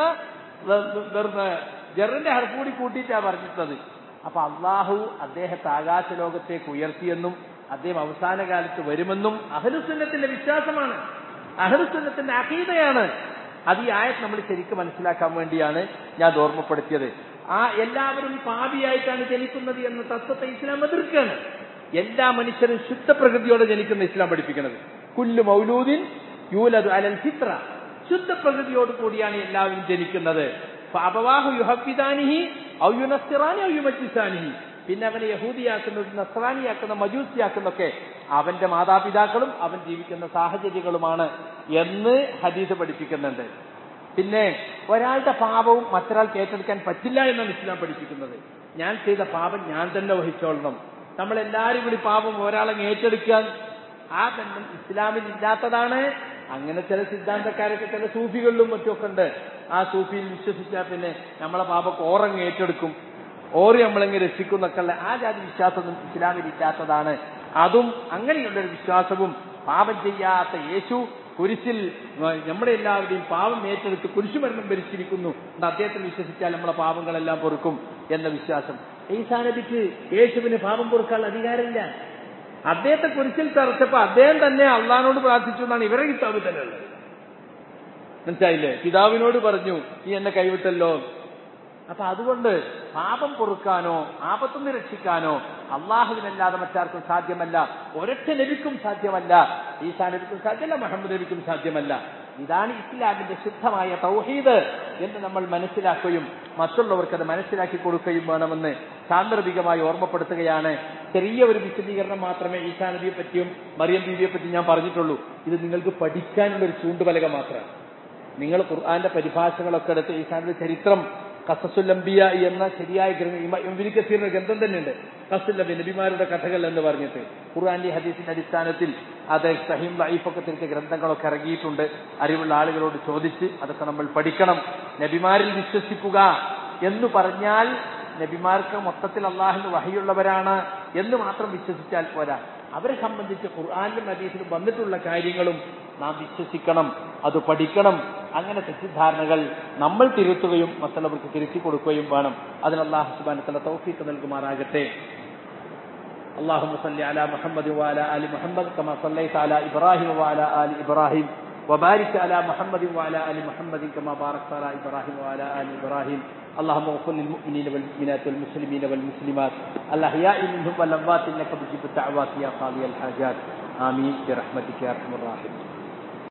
ജറിന്റെ ഹർഫ് കൂടി കൂട്ടിയിട്ടാ പറഞ്ഞിട്ടത്. അപ്പൊ അള്ളാഹു അദ്ദേഹത്തെ ആകാശലോകത്തേക്ക് ഉയർത്തിയെന്നും അദ്ദേഹം അവസാന കാലത്ത് വരുമെന്നും അഹ്ലുസുന്നത്തിന്റെ വിശ്വാസമാണ്, അഹ്ലുസുന്നത്തിന്റെ അഖീദയാണ്. അത് ഈ ആയത്ത് നമ്മൾ ശരിക്കും മനസ്സിലാക്കാൻ വേണ്ടിയാണ് ഞാൻ ഓർമ്മപ്പെടുത്തിയത്. എല്ലാവരും പാപിയായിട്ടാണ് ജനിക്കുന്നത് എന്ന തത്വത്തെ ഇസ്ലാം എതിർക്കുകയാണ്. എല്ലാ മനുഷ്യരും ശുദ്ധ പ്രകൃതിയോടെ ജനിക്കുന്ന ഇസ്ലാം പഠിപ്പിക്കുന്നത്. കുല്ലു മൗലൂദിൻ യൂലദു അലൽ ഫിത്ര, ശുദ്ധ പ്രകൃതിയോട് കൂടിയാണ് എല്ലാവരും ജനിക്കുന്നത്. ഫഅബവാഹു യുഹഫിദാനിഹി ഔ യുനസ്സിറാനി ഔ യുമജ്ജിസാനിഹി, പിന്നെ അവനെ യഹൂദിയാക്കുന്നത്, നസ്രാനിയാക്കുന്ന, മജൂസിയാക്കുന്നൊക്കെ അവന്റെ മാതാപിതാക്കളും അവൻ ജീവിക്കുന്ന സാഹചര്യങ്ങളുമാണ് എന്ന് ഹദീസ് പഠിപ്പിക്കുന്നുണ്ട്. പിന്നെ ഒരാളുടെ പാപവും മറ്റൊരാൾക്ക് ഏറ്റെടുക്കാൻ പറ്റില്ല എന്നാണ് ഇസ്ലാം പഠിപ്പിക്കുന്നത്. ഞാൻ ചെയ്ത പാപം ഞാൻ തന്നെ വഹിച്ചോളണം. നമ്മളെല്ലാവരും കൂടി പാപം ഒരാളെ ഏറ്റെടുക്കാൻ, ആ ബന്ധം ഇസ്ലാമിൽ ഇല്ലാത്തതാണ്. അങ്ങനെ ചില സിദ്ധാന്തക്കാരൊക്കെ ചില സൂഫികളിലും മറ്റുമൊക്കെ ഉണ്ട്. ആ സൂഫിയിൽ വിശ്വസിച്ചാൽ പിന്നെ നമ്മളെ പാപം ഓറങ്ങ് ഏറ്റെടുക്കും, ഓറി നമ്മളെങ്ങ് രക്ഷിക്കും എന്നൊക്കെയുള്ള ആ ജാതി വിശ്വാസമൊന്നും ഇസ്ലാമിൽ ഇല്ലാത്തതാണ്. അതും അങ്ങനെയുള്ളൊരു വിശ്വാസവും, പാപം ചെയ്യാത്ത യേശു കുരിശിൽ നമ്മുടെ എല്ലാവരുടെയും പാപം ഏറ്റെടുത്ത് കുരിശുമരണം ഭരിച്ചിരിക്കുന്നു, അദ്ദേഹത്തിൽ വിശ്വസിച്ചാൽ നമ്മളെ പാപങ്ങളെല്ലാം പൊറുക്കും എന്ന വിശ്വാസം. ഈസാ നബിക്ക് യേശുവിന് പാപം പൊറുക്കാനുള്ള അധികാരമില്ല. അദ്ദേഹത്തെ കുരിശിൽ തറച്ചപ്പോ അദ്ദേഹം തന്നെ അള്ളാഹിനോട് പ്രാർത്ഥിച്ചു എന്നാണ് ഇവരുടെ കിതാബിൽ തന്നെ ഉള്ളത്. മനസ്സിലായില്ലേ? പിതാവിനോട് പറഞ്ഞു, നീ എന്നെ കൈവിട്ടല്ലോ. അപ്പൊ അതുകൊണ്ട് പാപം പൊറുക്കാനോ ആപത്തുനിന്ന് രക്ഷിക്കാനോ അള്ളാഹുവിനല്ലാതെ മറ്റാർക്കും സാധ്യമല്ല. ഒരൊറ്റ നബിക്കും സാധ്യമല്ല. ഈസാ നബിക്കും സാധ്യമല്ല, മുഹമ്മദ് നബിക്കും സാധ്യമല്ല. ഇതാണ് ഇസ്ലാമിന്റെ ശുദ്ധമായ തൗഹീദ് എന്ന് നമ്മൾ മനസ്സിലാക്കുകയും മറ്റുള്ളവർക്ക് അത് മനസ്സിലാക്കി കൊടുക്കുകയും വേണമെന്ന് സാന്ദർഭികമായി ഓർമ്മപ്പെടുത്തുകയാണ്. ചെറിയ ഒരു വിശദീകരണം മാത്രമേ ഈസാ നബിയെ പറ്റിയും മറിയം ബീവിയെ പറ്റിയും ഞാൻ പറഞ്ഞിട്ടുള്ളൂ. ഇത് നിങ്ങൾക്ക് പഠിക്കാനുള്ള ഒരു ചൂണ്ടുപലക മാത്രമാണ്. നിങ്ങൾ ഖുർആന്റെ പരിഭാഷകളൊക്കെ എടുത്ത് ഈസാ നബിയുടെ ചരിത്രം, ഖസസുൽ അംബിയ എന്ന ശരിയായ ഇബ്നു കസീറിന്റെ ഗ്രന്ഥം തന്നെയുണ്ട്, ഖസസുൽ അംബിയ, നബിമാരുടെ കഥകൾ എന്ന് പറഞ്ഞിട്ട്. ഖുർആന്റെ ഹദീസിന്റെ അടിസ്ഥാനത്തിൽ അത് സഹീഹ് ദഈഫൊക്കെ തിരിച്ച ഗ്രന്ഥങ്ങളൊക്കെ ഇറങ്ങിയിട്ടുണ്ട്. അറിവുള്ള ആളുകളോട് ചോദിച്ച് അതൊക്കെ നമ്മൾ പഠിക്കണം. നബിമാരിൽ വിശ്വസിക്കുക എന്ന് പറഞ്ഞാൽ നബിമാർക്ക് മൊത്തത്തിൽ അള്ളാഹുവിന് വഹയുള്ളവരാണ് എന്ന് മാത്രം വിശ്വസിച്ചാൽ പോരാ. അവരെ സംബന്ധിച്ച് ഖുർആനിലും ഹദീസിലും വന്നിട്ടുള്ള കാര്യങ്ങളും നാം വിശ്വസിക്കണം, അത് പഠിക്കണം. അങ്ങനെ തെറ്റിദ്ധാരണകൾ നമ്മൾ തിരുത്തുകയും മറ്റുള്ളവർക്ക് തിരുത്തി കൊടുക്കുകയും വേണം. അതിന് അല്ലാഹു സുബ്ഹാനഹു വ തആല തൗഫീഖ് നൽകുമാറാകട്ടെ. اللهم صل على محمد وعلى آل محمد كما صليت على إبراهيم وعلى آل إبراهيم وبارك على محمد وعلى آل محمد كما باركت على إبراهيم وعلى آل إبراهيم. اللهم اغفر للمؤمنين والمؤمنات والمسلمين والمسلمات الأحياء منهم والأموات إنك مجيب الدعوات يا قاضي الحاجات. آمين برحمتك يا أرحم الراحمين.